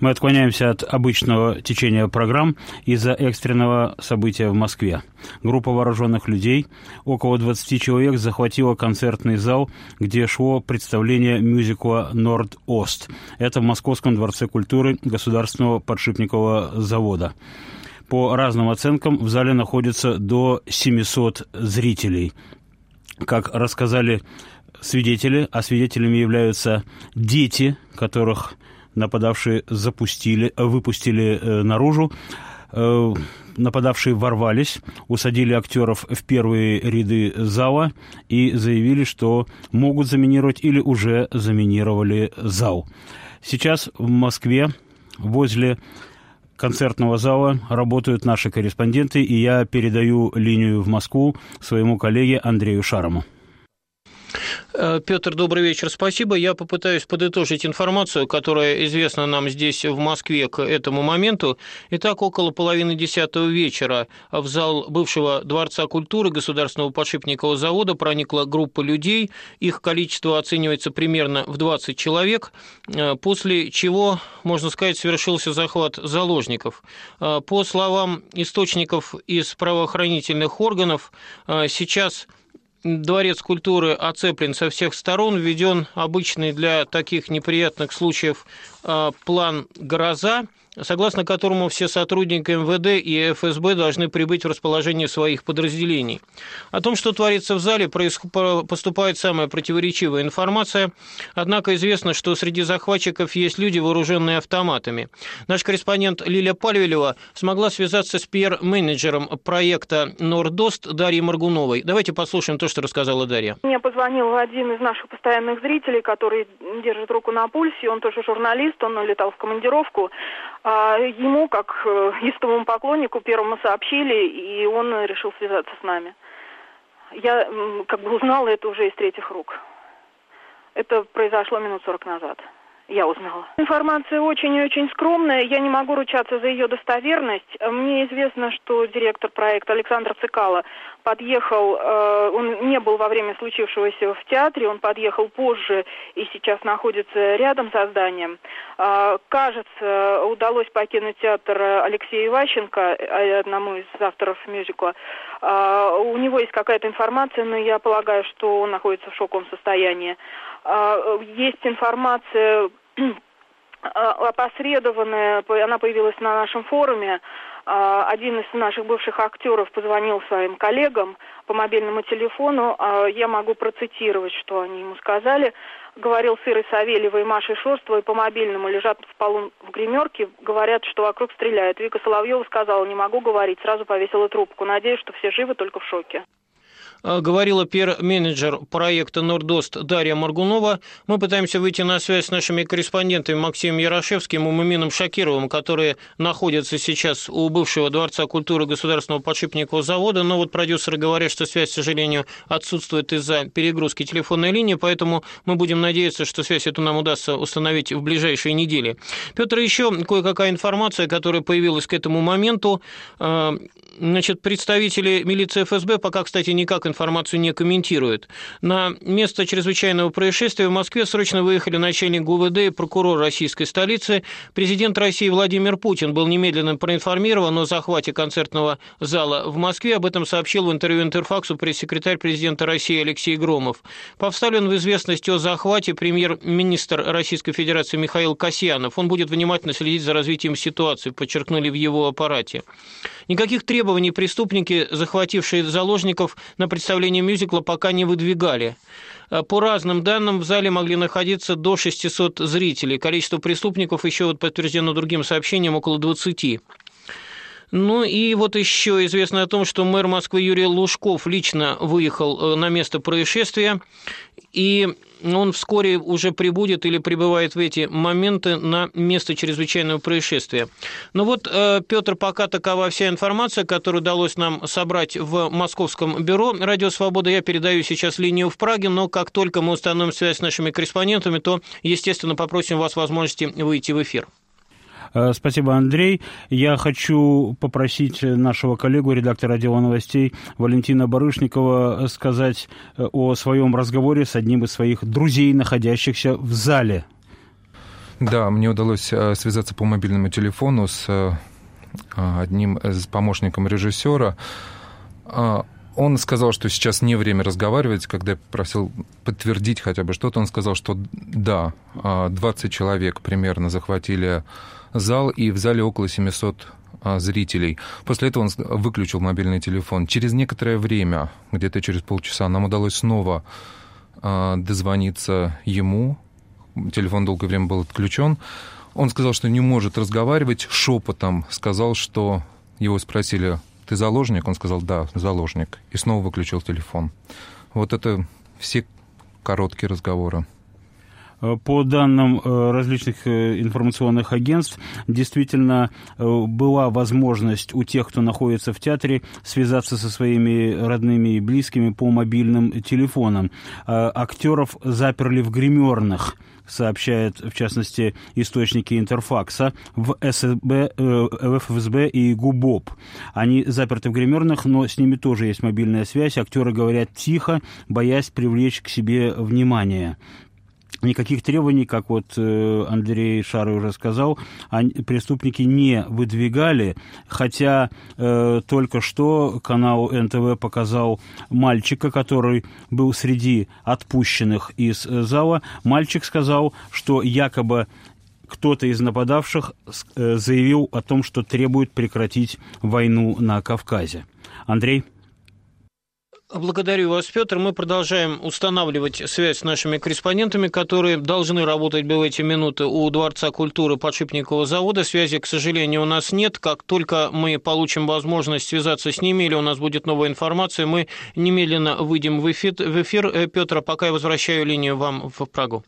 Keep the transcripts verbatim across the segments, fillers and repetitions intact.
Мы отклоняемся от обычного течения программ из-за экстренного события в Москве. Группа вооруженных людей, около двадцати человек, захватила концертный зал, где шло представление мюзикла «Норд-Ост». Это в Московском дворце культуры Государственного подшипникового завода. По разным оценкам в зале находится до семисот зрителей. Как рассказали свидетели, а свидетелями являются дети, которых нападавшие запустили, выпустили э, наружу. Э, нападавшие ворвались, усадили актеров в первые ряды зала и заявили, что могут заминировать или уже заминировали зал. Сейчас в Москве возле концертного зала работают наши корреспонденты, и я передаю линию в Москву своему коллеге Андрею Шарому. Петр, добрый вечер, спасибо. Я попытаюсь подытожить информацию, которая известна нам здесь в Москве к этому моменту. Итак, около половины десятого вечера в зал бывшего Дворца культуры Государственного подшипникового завода проникла группа людей. Их количество оценивается примерно в двадцать человек, после чего, можно сказать, совершился захват заложников. По словам источников из правоохранительных органов, сейчас Дворец культуры оцеплен со всех сторон, введен обычный для таких неприятных случаев план «Гроза», согласно которому все сотрудники эм вэ дэ и эф эс бэ должны прибыть в расположение своих подразделений. О том, что творится в зале, поступает самая противоречивая информация, однако известно, что среди захватчиков есть люди, вооруженные автоматами. Наш корреспондент Лилия Пальвелева смогла связаться с пи ар-менеджером проекта «Норд-Ост» Дарьей Моргуновой. Давайте послушаем то, что рассказала Дарья. Мне позвонил один из наших постоянных зрителей, который держит руку на пульсе, он тоже журналист, он летал в командировку. Ему, как истовому поклоннику, первому сообщили, и он решил связаться с нами. Я как бы узнала это уже из третьих рук. Это произошло минут сорок назад. Я узнала. Информация очень и очень скромная, я не могу ручаться за ее достоверность. Мне известно, что директор проекта Александр Цикало подъехал, э, он не был во время случившегося в театре, он подъехал позже и сейчас находится рядом со зданием. Э, кажется, удалось покинуть театр Алексею Иващенко, одному из авторов мюзикла. Э, у него есть какая-то информация, но я полагаю, что он находится в шоковом состоянии. Э, есть информация опосредованная, она появилась на нашем форуме. Один из наших бывших актеров позвонил своим коллегам по мобильному телефону. Я могу процитировать, что они ему сказали. Говорил с Ирой Савельевой и Машей Шорстовой по мобильному, лежат в полу в гримерке, говорят, что вокруг стреляют. Вика Соловьева сказала: не могу говорить, сразу повесила трубку. Надеюсь, что все живы, только в шоке. Говорила пиар-менеджер проекта «Норд-Ост» Дарья Моргунова. Мы пытаемся выйти на связь с нашими корреспондентами Максимом Ярошевским и Мумином Шакировым, которые находятся сейчас у бывшего Дворца культуры Государственного подшипникового завода. Но вот продюсеры говорят, что связь, к сожалению, отсутствует из-за перегрузки телефонной линии, поэтому мы будем надеяться, что связь эту нам удастся установить в ближайшие недели. Петр, еще кое-какая информация, которая появилась к этому моменту. Значит, представители милиции эф эс бэ пока, кстати, никак информацию не комментируют. На место чрезвычайного происшествия в Москве срочно выехали начальник ГУ вэ дэ и прокурор российской столицы. Президент России Владимир Путин был немедленно проинформирован о захвате концертного зала в Москве. Об этом сообщил в интервью Интерфаксу пресс-секретарь президента России Алексей Громов. Поставлен в известность о захвате премьер-министр Российской Федерации Михаил Касьянов. Он будет внимательно следить за развитием ситуации, подчеркнули в его аппарате. Никаких требований преступники, захватившие заложников на представление мюзикла, пока не выдвигали. По разным данным, в зале могли находиться до шестисот зрителей. Количество преступников еще вот подтверждено другим сообщением около двадцати. Ну и вот еще известно о том, что мэр Москвы Юрий Лужков лично выехал на место происшествия, и он вскоре уже прибудет или прибывает в эти моменты на место чрезвычайного происшествия. Ну вот, Петр, пока такова вся информация, которую удалось нам собрать в московском бюро «Радио Свобода». Я передаю сейчас линию в Праге, но как только мы установим связь с нашими корреспондентами, то, естественно, попросим вас возможности выйти в эфир. Спасибо, Андрей. Я хочу попросить нашего коллегу, редактора отдела новостей Валентина Барышникова, сказать о своем разговоре с одним из своих друзей, находящихся в зале. Да, мне удалось связаться по мобильному телефону с одним из помощником режиссера. Он сказал, что сейчас не время разговаривать. Когда я просил подтвердить хотя бы что-то, он сказал, что да, двадцать человек примерно захватили зал, и в зале около семьсот зрителей. После этого он выключил мобильный телефон. Через некоторое время, где-то через полчаса, нам удалось снова дозвониться ему. Телефон долгое время был отключен. Он сказал, что не может разговаривать, шепотом сказал, что его спросили: «Ты заложник?» Он сказал: «Да, заложник». И снова выключил телефон. Вот это все короткие разговоры. По данным различных информационных агентств, действительно была возможность у тех, кто находится в театре, связаться со своими родными и близкими по мобильным телефонам. Актеров заперли в гримерных, сообщают, в частности, источники Интерфакса, в, СБ, в эф эс бэ и ГУБОП. Они заперты в гримерных, но с ними тоже есть мобильная связь. Актеры говорят тихо, боясь привлечь к себе внимание. Никаких требований, как вот Андрей Шарый уже сказал, они, преступники не выдвигали, хотя э, только что канал эн тэ вэ показал мальчика, который был среди отпущенных из зала. Мальчик сказал, что якобы кто-то из нападавших заявил о том, что требует прекратить войну на Кавказе. Андрей? Благодарю вас, Петр. Мы продолжаем устанавливать связь с нашими корреспондентами, которые должны работать в эти минуты у Дворца культуры Подшипникового завода. Связи, к сожалению, у нас нет. Как только мы получим возможность связаться с ними или у нас будет новая информация, мы немедленно выйдем в эфир. В эфир. Петр, а пока я возвращаю линию вам в Прагу.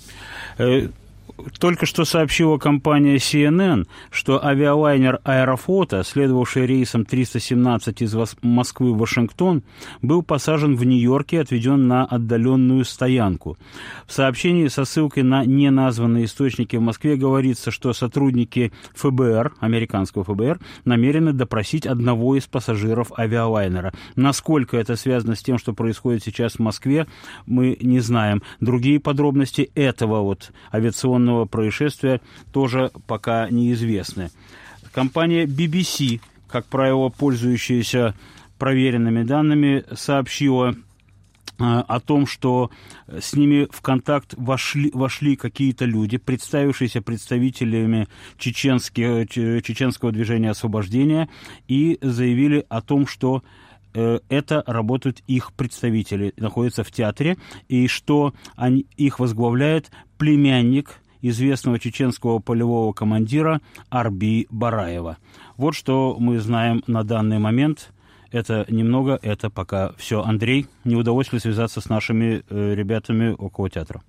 Только что сообщила компания си эн эн, что авиалайнер «Аэрофлота», следовавший рейсом триста семнадцать из Москвы в Вашингтон, был посажен в Нью-Йорке и отведен на отдаленную стоянку. В сообщении со ссылкой на неназванные источники в Москве говорится, что сотрудники эф бэ эр, американского эф бэ эр, намерены допросить одного из пассажиров авиалайнера. Насколько это связано с тем, что происходит сейчас в Москве, мы не знаем. Другие подробности этого вот авиационного происшествия тоже пока неизвестны. Компания би би си, как правило, пользующаяся проверенными данными, сообщила о том, что с ними в контакт вошли, вошли какие-то люди, представившиеся представителями чеченского движения освобождения, и заявили о том, что это работают их представители, находятся в театре, и что они, их возглавляет племянник известного чеченского полевого командира Арби Бараева. Вот что мы знаем на данный момент. Это немного, это пока все. Андрей, не удалось ли связаться с нашими э, ребятами около театра?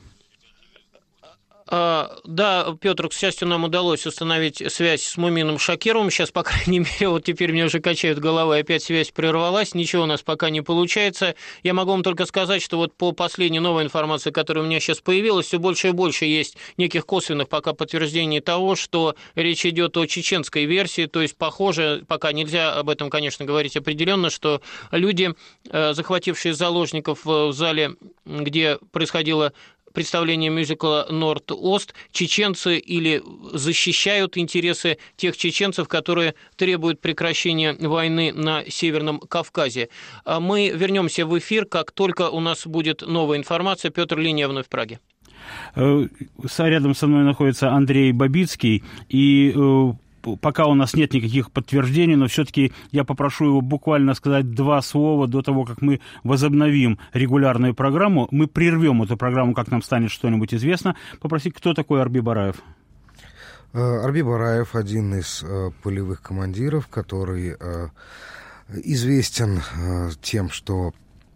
Да, Петр, к счастью, нам удалось установить связь с Мумином Шакировым. Сейчас, по крайней мере, вот теперь мне уже качают головой, опять связь прервалась, ничего у нас пока не получается. Я могу вам только сказать, что вот по последней новой информации, которая у меня сейчас появилась, все больше и больше есть неких косвенных пока подтверждений того, что речь идет о чеченской версии, то есть, похоже, пока нельзя об этом, конечно, говорить определенно, что люди, захватившие заложников в зале, где происходило представление мюзикла «Норд-Ост», чеченцы или защищают интересы тех чеченцев, которые требуют прекращения войны на Северном Кавказе. Мы вернемся в эфир, как только у нас будет новая информация. Петр, линия вновь в Праге. Рядом со мной находится Андрей Бабицкий, и пока у нас нет никаких подтверждений, но все-таки я попрошу его буквально сказать два слова до того, как мы возобновим регулярную программу. Мы прервем эту программу, как нам станет что-нибудь известно. Попросить, кто такой Арби Бараев? Арби Бараев — один из полевых командиров, который известен тем, что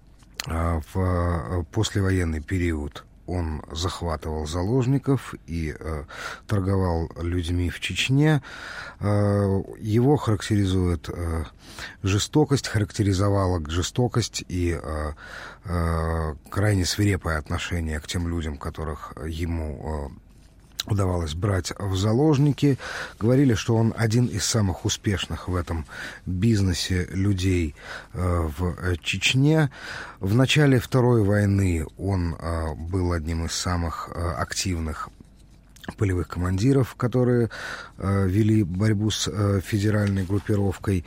в послевоенный период он захватывал заложников и э, торговал людьми в Чечне. Э, его характеризует э, жестокость, характеризовала жестокость и э, э, крайне свирепое отношение к тем людям, которых ему э, удавалось брать в заложники. Говорили, что он один из самых успешных в этом бизнесе людей э, в Чечне. В начале Второй войны он э, был одним из самых э, активных полевых командиров, которые э, вели борьбу с э, федеральной группировкой.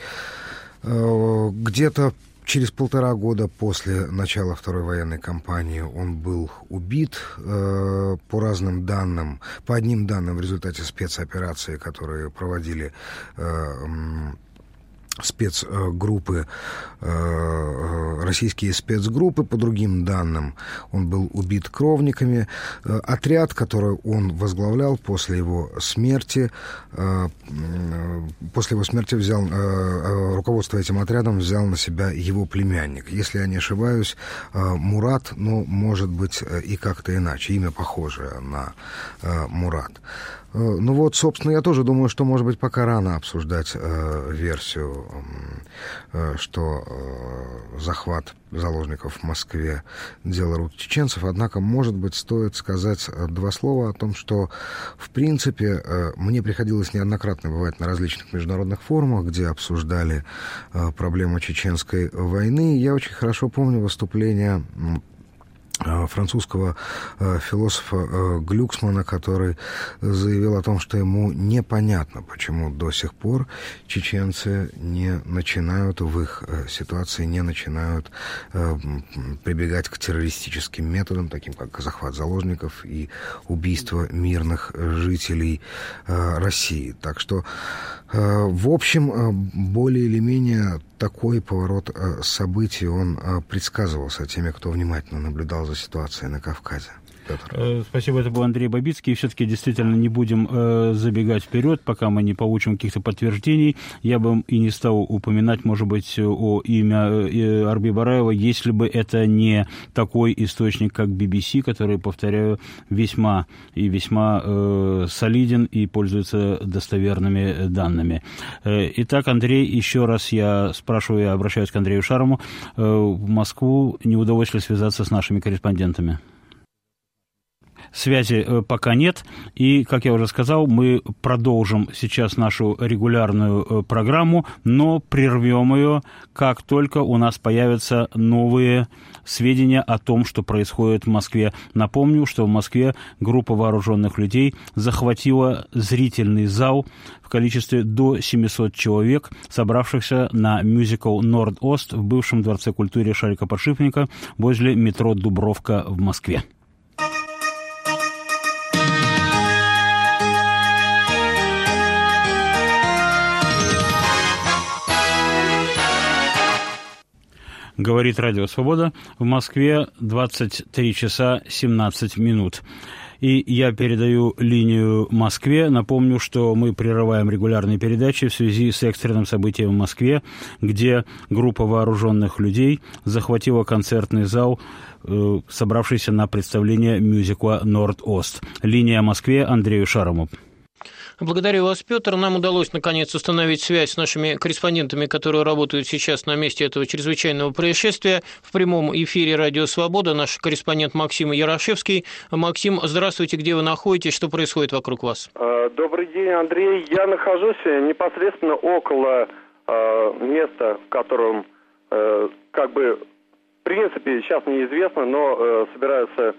Э, где-то через полтора года после начала Второй военной кампании он был убит э, по разным данным, по одним данным в результате спецоперации, которые проводили э, спецгруппы, российские спецгруппы, по другим данным, он был убит кровниками. Отряд, который он возглавлял после его смерти, после его смерти взял, руководство этим отрядом взял на себя его племянник. Если я не ошибаюсь, Мурат, но, может быть, и как-то иначе, имя похожее на Мурат. Ну вот, собственно, я тоже думаю, что, может быть, пока рано обсуждать э, версию, э, что э, захват заложников в Москве — дело рук чеченцев. Однако, может быть, стоит сказать два слова о том, что, в принципе, э, мне приходилось неоднократно бывать на различных международных форумах, где обсуждали э, проблему чеченской войны. Я очень хорошо помню выступление французского э, философа э, Глюксмана, который заявил о том, что ему непонятно, почему до сих пор чеченцы не начинают, в их э, ситуации не начинают э, прибегать к террористическим методам, таким как захват заложников и убийство мирных жителей э, России. Так что, э, в общем, э, более или менее такой поворот э, событий, он э, предсказывался теми, кто внимательно наблюдал за ситуацией на Кавказе. Петр. Спасибо, это был Андрей Бабицкий. И все-таки действительно не будем э, забегать вперед, пока мы не получим каких-то подтверждений. Я бы и не стал упоминать, может быть, о имя э, Арби Бараева, если бы это не такой источник, как би би си, который, повторяю, весьма и весьма э, солиден и пользуется достоверными данными. Э, итак, Андрей, еще раз я спрашиваю, я обращаюсь к Андрею Шараму. Э, в Москву не удалось ли связаться с нашими корреспондентами? Связи пока нет, и, как я уже сказал, мы продолжим сейчас нашу регулярную программу, но прервем ее, как только у нас появятся новые сведения о том, что происходит в Москве. Напомню, что в Москве группа вооруженных людей захватила зрительный зал в количестве до семисот человек, собравшихся на мюзикл «Норд-Ост» в бывшем Дворце культуры Шарика-Подшипника возле метро «Дубровка» в Москве. Говорит Радио Свобода. В Москве двадцать три часа семнадцать минут. И я передаю линию Москве. Напомню, что мы прерываем регулярные передачи в связи с экстренным событием в Москве, где группа вооруженных людей захватила концертный зал, э, собравшийся на представление мюзикла «Норд-Ост». Линия Москве, Андрею Шараму. Благодарю вас, Петр. Нам удалось, наконец, установить связь с нашими корреспондентами, которые работают сейчас на месте этого чрезвычайного происшествия. В прямом эфире «Радио Свобода» наш корреспондент Максим Ярошевский. Максим, здравствуйте. Где вы находитесь? Что происходит вокруг вас? Добрый день, Андрей. Я нахожусь непосредственно около э, места, в котором, э, как бы, в принципе, сейчас неизвестно, но э, собираются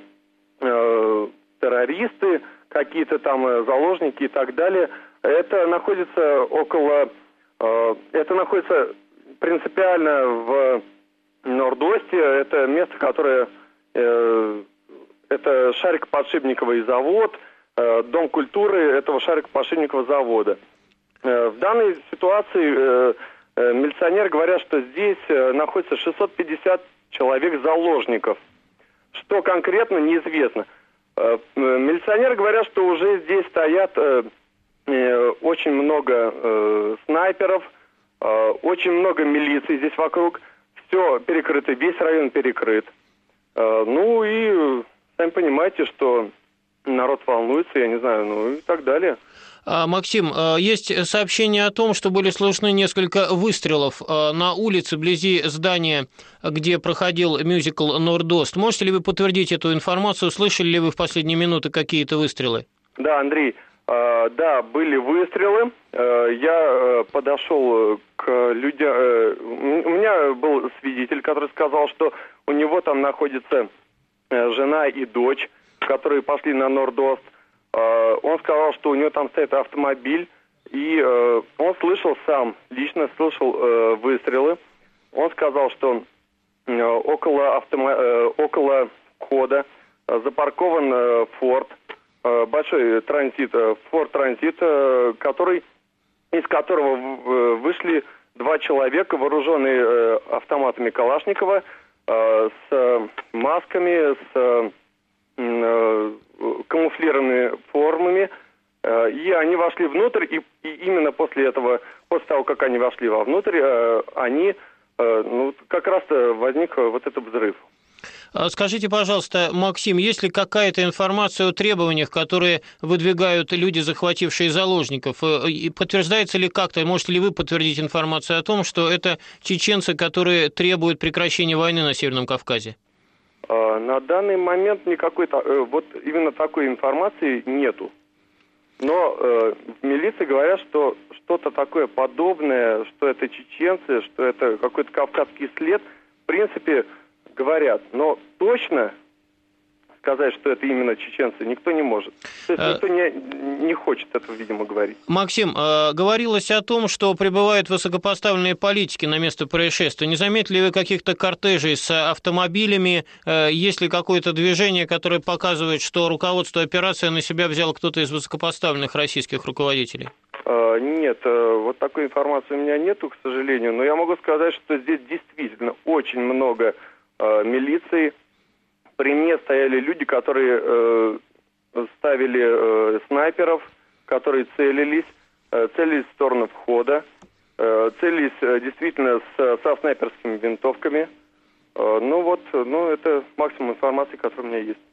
э, террористы, какие-то там заложники и так далее. Это находится около, э, это находится принципиально в Норд-Осте. Это место, которое, э, это Шарико-Подшипниковый завод, э, дом культуры этого Шарико-Подшипникового завода. Э, в данной ситуации э, э, милиционеры говорят, что здесь э, находится шестьсот пятьдесят человек заложников. Что конкретно, неизвестно. Милиционеры говорят, что уже здесь стоят э, э, очень много э, снайперов, э, очень много милиции здесь вокруг. Все перекрыто, весь район перекрыт. Э, ну и сами понимаете, что народ волнуется, я не знаю, ну и так далее. Максим, есть сообщение о том, что были слышны несколько выстрелов на улице вблизи здания, где проходил мюзикл «Норд-Ост». Можете ли вы подтвердить эту информацию? Слышали ли вы в последние минуты какие-то выстрелы? Да, Андрей, да, были выстрелы. Я подошел к людям. У меня был свидетель, который сказал, что у него там находится жена и дочь, которые пошли на Норд-Ост. Он сказал, что у него там стоит автомобиль, и он слышал сам, лично слышал выстрелы. Он сказал, что около, автомо... около входа запаркован Форд, большой транзит, Форд Транзит, который, из которого вышли два человека, вооруженные автоматами Калашникова, с масками, с камуфлированными формами, и они вошли внутрь, и, и именно после этого, после того, как они вошли вовнутрь, они, ну, как раз возник вот этот взрыв. Скажите, пожалуйста, Максим, есть ли какая-то информация о требованиях, которые выдвигают люди, захватившие заложников? И подтверждается ли как-то, можете ли вы подтвердить информацию о том, что это чеченцы, которые требуют прекращения войны на Северном Кавказе? На данный момент никакой, вот именно такой информации нету. Но э, в милиции говорят, что что-то такое подобное, что это чеченцы, что это какой-то кавказский след, в принципе, говорят. Но точно сказать, что это именно чеченцы, никто не может. То есть никто не, не хочет этого, видимо, говорить. Максим, э, говорилось о том, что прибывают высокопоставленные политики на место происшествия. Не заметили вы каких-то кортежей с автомобилями? Э, есть ли какое-то движение, которое показывает, что руководство операции на себя взял кто-то из высокопоставленных российских руководителей? Э, нет, э, вот такой информации у меня нету, к сожалению. Но я могу сказать, что здесь действительно очень много э, милиции. При мне стояли люди, которые э, ставили э, снайперов, которые целились, э, целились в сторону входа, э, целились э, действительно с, со снайперскими винтовками. Э, ну вот, ну это максимум информации, которая у меня есть.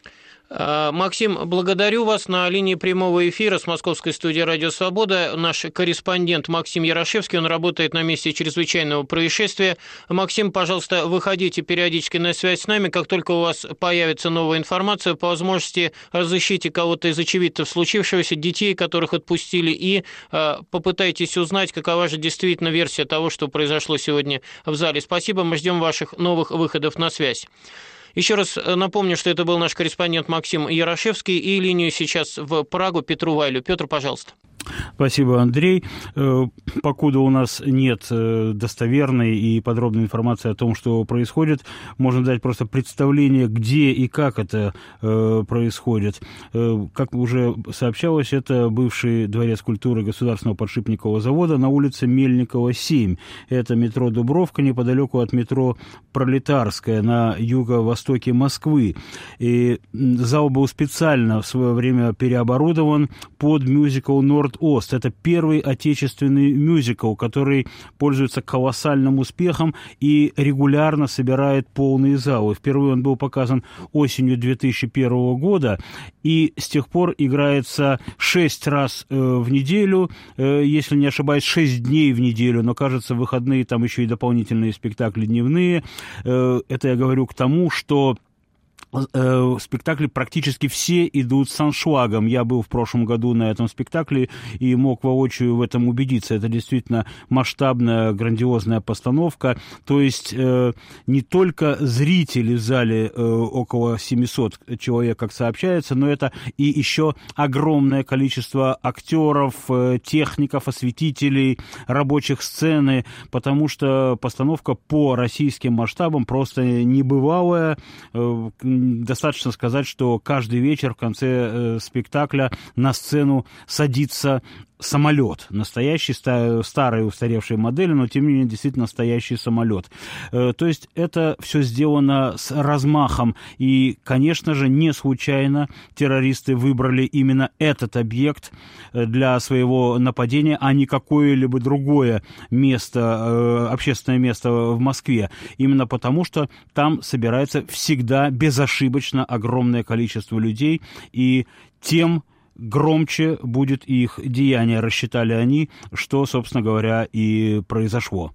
Максим, благодарю вас. На линии прямого эфира с московской студии «Радио Свобода» наш корреспондент Максим Ярошевский. Он работает на месте чрезвычайного происшествия. Максим, пожалуйста, выходите периодически на связь с нами. Как только у вас появится новая информация, по возможности разыщите кого-то из очевидцев случившегося, детей, которых отпустили, и э, попытайтесь узнать, какова же действительно версия того, что произошло сегодня в зале. Спасибо, мы ждем ваших новых выходов на связь. Еще раз напомню, что это был наш корреспондент Максим Ярошевский, и линию сейчас в Прагу Петру Вайлю. Петр, пожалуйста. Спасибо, Андрей. Покуда у нас нет достоверной и подробной информации о том, что происходит, можно дать просто представление, где и как это происходит. Как уже сообщалось, это бывший дворец культуры Государственного подшипникового завода на улице Мельникова, семь. Это метро Дубровка, неподалеку от метро Пролетарская, на юго-востоке Москвы. И зал был специально в свое время переоборудован под мюзикл «Норд-Ост». Это первый отечественный мюзикл, который пользуется колоссальным успехом и регулярно собирает полные залы. Впервые он был показан осенью две тысячи первого года, и с тех пор играется шесть раз э, в неделю, э, если не ошибаюсь, шесть дней в неделю, но, кажется, в выходные там еще и дополнительные спектакли дневные. Э, это я говорю к тому, что спектакли практически все идут с аншлагом. Я был в прошлом году на этом спектакле и мог воочию в этом убедиться. Это действительно масштабная, грандиозная постановка. То есть э, не только зрители в зале, э, около семьсот человек, как сообщается, но это и еще огромное количество актеров, э, техников, осветителей, рабочих сцены, потому что постановка по российским масштабам просто небывалая. Э, Достаточно сказать, что каждый вечер в конце э, спектакля на сцену садится самолет. Настоящий, старый, устаревший модель, но, тем не менее, действительно настоящий самолет. Э, то есть это все сделано с размахом. И, конечно же, не случайно террористы выбрали именно этот объект для своего нападения, а не какое-либо другое место, э, общественное место в Москве. Именно потому, что там собирается всегда безошибочно огромное количество людей, и тем громче будет их деяние, рассчитали они, что, собственно говоря, и произошло.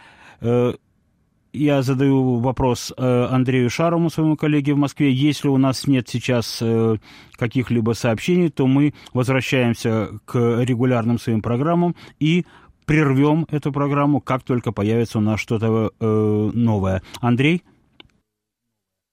Я задаю вопрос Андрею Шарову, своему коллеге в Москве. Если у нас нет сейчас каких-либо сообщений, то мы возвращаемся к регулярным своим программам и прервем эту программу, как только появится у нас что-то новое. Андрей?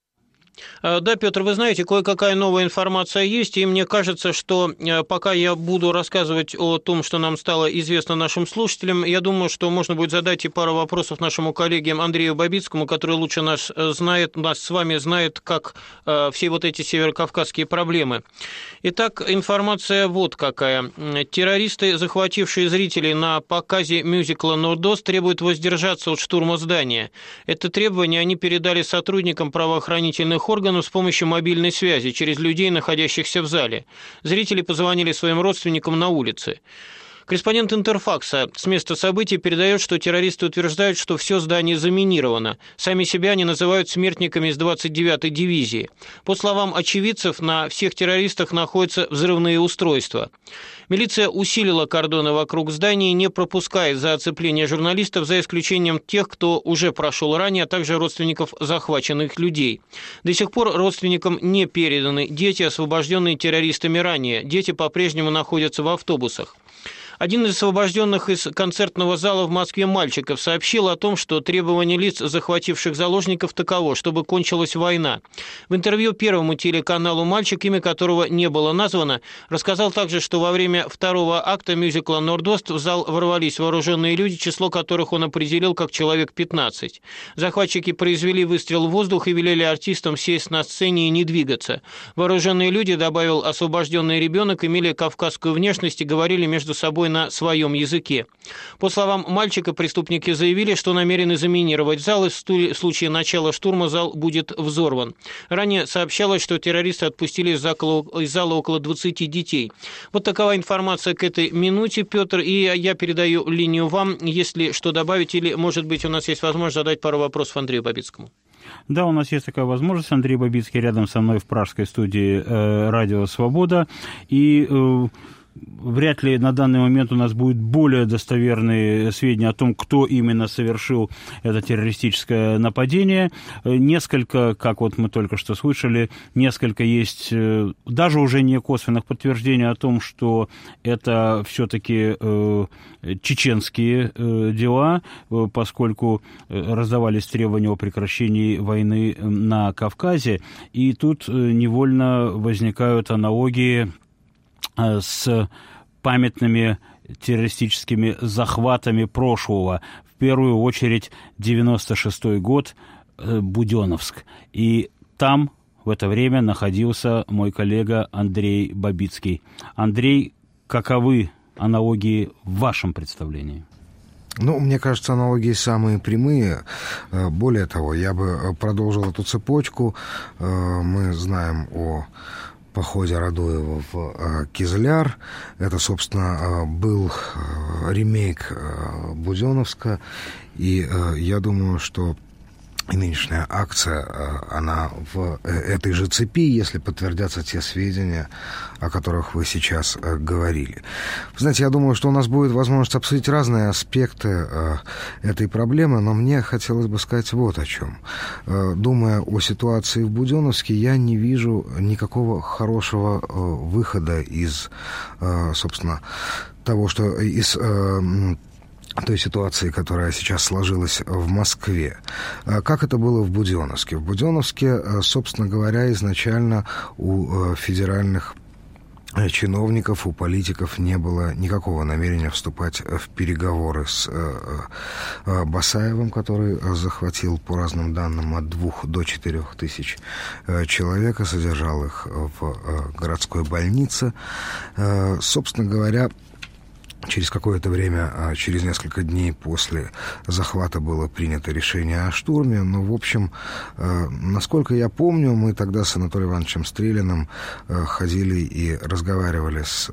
Да, Петр, вы знаете, кое-какая новая информация есть, и мне кажется, что пока я буду рассказывать о том, что нам стало известно нашим слушателям, я думаю, что можно будет задать и пару вопросов нашему коллеге Андрею Бабицкому, который лучше нас знает, нас с вами знает, как все вот эти северокавказские проблемы. Итак, информация вот какая. Террористы, захватившие зрителей на показе мюзикла «Нордост», требуют воздержаться от штурма здания. Это требование они передали сотрудникам правоохранительных органов с помощью мобильной связи через людей, находящихся в зале. Зрители позвонили своим родственникам на улице. Корреспондент Интерфакса с места событий передает, что террористы утверждают, что все здание заминировано. Сами себя они называют смертниками из двадцать девятой дивизии. По словам очевидцев, на всех террористах находятся взрывные устройства. Милиция усилила кордоны вокруг здания и не пропускает за оцепление журналистов, за исключением тех, кто уже прошел ранее, а также родственников захваченных людей. До сих пор родственникам не переданы дети, освобожденные террористами ранее. Дети по-прежнему находятся в автобусах. Один из освобожденных из концертного зала в Москве мальчиков сообщил о том, что требование лиц, захвативших заложников, таково, чтобы кончилась война. В интервью Первому телеканалу мальчик, имя которого не было названо, рассказал также, что во время второго акта мюзикла «Нордост» в зал ворвались вооруженные люди, число которых он определил как человек пятнадцать. Захватчики произвели выстрел в воздух и велели артистам сесть на сцене и не двигаться. Вооруженные люди, добавил освобожденный ребенок, имели кавказскую внешность и говорили между собой на своем языке. По словам мальчика, преступники заявили, что намерены заминировать зал, и в случае начала штурма зал будет взорван. Ранее сообщалось, что террористы отпустили из зала около двадцати детей. Вот такова информация к этой минуте, Петр, и я передаю линию вам, если что добавить, или, может быть, у нас есть возможность задать пару вопросов Андрею Бабицкому. Да, у нас есть такая возможность. Андрей Бабицкий рядом со мной в пражской студии э, «Радио Свобода». И... Э, Вряд ли на данный момент у нас будут более достоверные сведения о том, кто именно совершил это террористическое нападение. Несколько, как вот мы только что слышали, несколько есть даже уже не косвенных подтверждений о том, что это все-таки э, чеченские э, дела, поскольку раздавались требования о прекращении войны на Кавказе. И тут невольно возникают аналогии с памятными террористическими захватами прошлого. В первую очередь девяносто шестой год, Буденновск. И там в это время находился мой коллега Андрей Бабицкий. Андрей, каковы аналогии в вашем представлении? Ну, мне кажется, аналогии самые прямые. Более того, я бы продолжил эту цепочку. Мы знаем о походе Радуева в э, Кизляр. Это, собственно, э, был э, ремейк э, Буденновска. И э, я думаю, что и нынешняя акция, э, она в э, этой же цепи, если подтвердятся те сведения, о которых вы сейчас э, говорили. Знаете, я думаю, что у нас будет возможность обсудить разные аспекты э, этой проблемы, но мне хотелось бы сказать вот о чем. Э, думая о ситуации в Буденновске, я не вижу никакого хорошего э, выхода из, э, собственно, того, что из... Э, той ситуации, которая сейчас сложилась в Москве. Как это было в Буденновске? В Буденновске, собственно говоря, изначально у федеральных чиновников, у политиков не было никакого намерения вступать в переговоры с Басаевым, который захватил, по разным данным, от двух до четырех тысяч человек, и содержал их в городской больнице. Собственно говоря, через какое-то время, через несколько дней после захвата было принято решение о штурме. Но, в общем, насколько я помню, мы тогда с Анатолием Ивановичем Стрелиным ходили и разговаривали с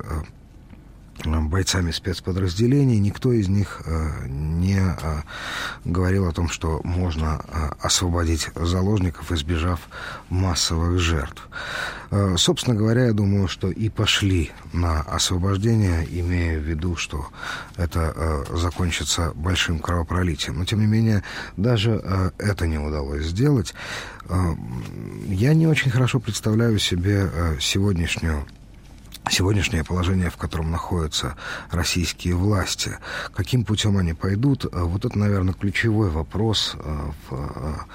бойцами спецподразделений. Никто из них не говорил о том, что можно освободить заложников, избежав массовых жертв. Собственно говоря, я думаю, что и пошли на освобождение, имея в виду, что это закончится большим кровопролитием. Но, тем не менее, даже это не удалось сделать. Я не очень хорошо представляю себе сегодняшнюю сегодняшнее положение, в котором находятся российские власти. Каким путем они пойдут? Вот это, наверное, ключевой вопрос в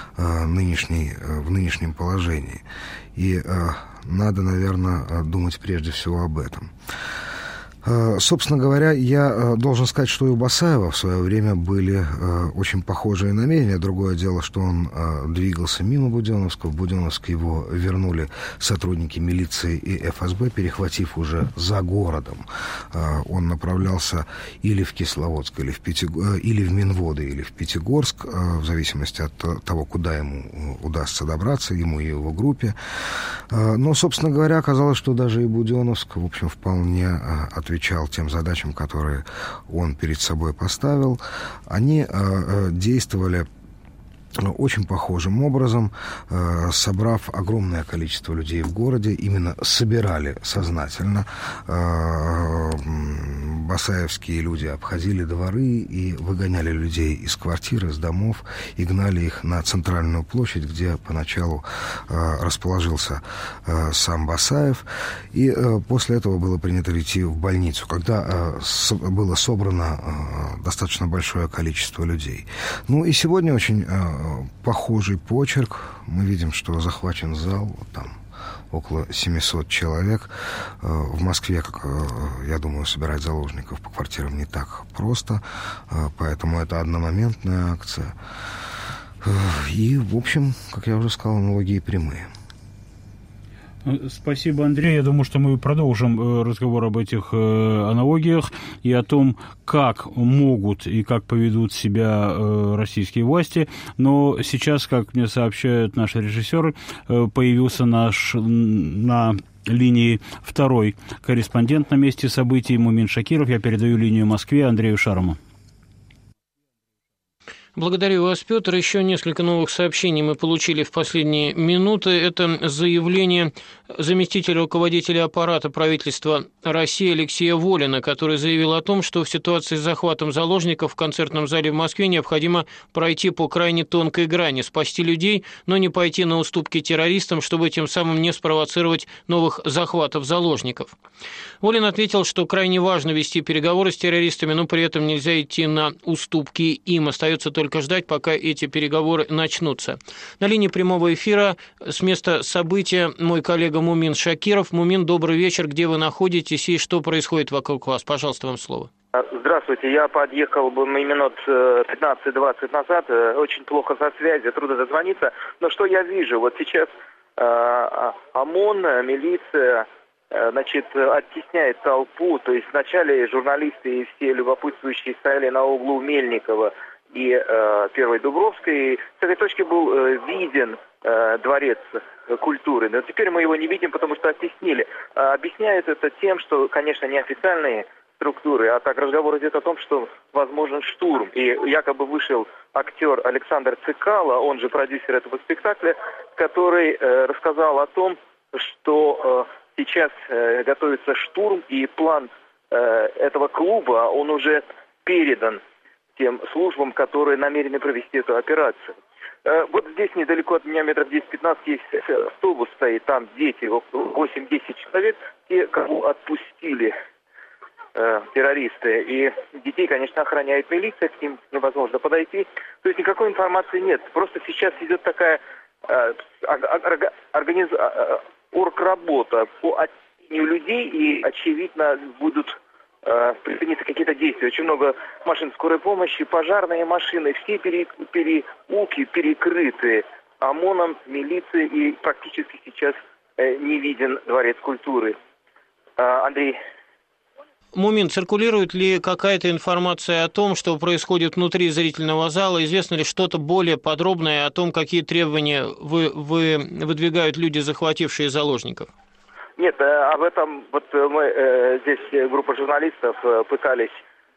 нынешней, в нынешнем положении. И надо, наверное, думать прежде всего об этом. Собственно говоря, я должен сказать, что и у Басаева в свое время были очень похожие намерения. Другое дело, что он двигался мимо Буденновска. В Буденновск его вернули сотрудники милиции и эф эс бэ, перехватив уже за городом. Он направлялся или в Кисловодск, или в, Пятигор... или в Минводы, или в Пятигорск, в зависимости от того, куда ему удастся добраться, ему и его группе. Но, собственно говоря, оказалось, что даже и Буденновск, в общем, вполне ответил отвечал тем задачам, которые он перед собой поставил. Они э, действовали очень похожим образом, э, собрав огромное количество людей в городе, именно собирали сознательно. Э, басаевские люди обходили дворы и выгоняли людей из квартир, из домов, и гнали их на центральную площадь, где поначалу э, расположился э, сам Басаев. И э, после этого было принято идти в больницу, когда э, с, было собрано э, достаточно большое количество людей. Ну и сегодня очень э, похожий почерк. Мы видим, что захвачен зал, там около семьсот человек. В Москве, как я думаю, собирать заложников по квартирам не так просто, поэтому это одномоментная акция. И, в общем, как я уже сказал, аналогии прямые. Спасибо, Андрей. Я думаю, что мы продолжим разговор об этих аналогиях и о том, как могут и как поведут себя российские власти. Но сейчас, как мне сообщают наши режиссеры, появился наш на линии второй корреспондент на месте событий Мумин Шакиров. Я передаю линию Москве Андрею Шарому. Благодарю вас, Петр. Еще несколько новых сообщений мы получили в последние минуты. Это заявление заместителя руководителя аппарата правительства России Алексея Волина, который заявил о том, что в ситуации с захватом заложников в концертном зале в Москве необходимо пройти по крайне тонкой грани, спасти людей, но не пойти на уступки террористам, чтобы тем самым не спровоцировать новых захватов заложников. Волин ответил, что крайне важно вести переговоры с террористами, но при этом нельзя идти на уступки им. Остается только ждать, пока эти переговоры начнутся. На линии прямого эфира с места события мой коллега Мумин Шакиров. Мумин, добрый вечер. Где вы находитесь и что происходит вокруг вас? Пожалуйста, вам слово. Здравствуйте. Я подъехал бы минут пятнадцать-двадцать назад. Очень плохо со связью, трудно дозвониться. Но что я вижу? Вот сейчас э, ОМОН, милиция, э, значит, оттесняет толпу. То есть вначале журналисты и все любопытствующие стояли на углу Мельникова и э, Первой Дубровской. С этой точки был э, виден э, дворец культуры. Но теперь мы его не видим, потому что оттеснили. А объясняют это тем, что, конечно, неофициальные структуры, а так разговор идет о том, что возможен штурм. И якобы вышел актер Александр Цикало, он же продюсер этого спектакля, который э, рассказал о том, что э, сейчас э, готовится штурм, и план э, этого клуба, он уже передан тем службам, которые намерены провести эту операцию. Э, вот здесь недалеко от меня, метров десять-пятнадцать, есть автобус стоит, там дети, восемь-десять человек, те, кого отпустили э, террористы. И детей, конечно, охраняет милиция, к ним невозможно подойти. То есть никакой информации нет. Просто сейчас идет такая э, организ... оргработа по оттеснению людей, и, очевидно, будут предприняты какие-то действия. Очень много машин скорой помощи, пожарные машины, все пере, переулки перекрыты ОМОНом, милицией, и практически сейчас э, не виден дворец культуры. А, Андрей. Мумин, циркулирует ли какая-то информация о том, что происходит внутри зрительного зала? Известно ли что-то более подробное о том, какие требования вы, вы, выдвигают люди, захватившие заложников? Нет, об этом вот мы здесь, группа журналистов, пытались,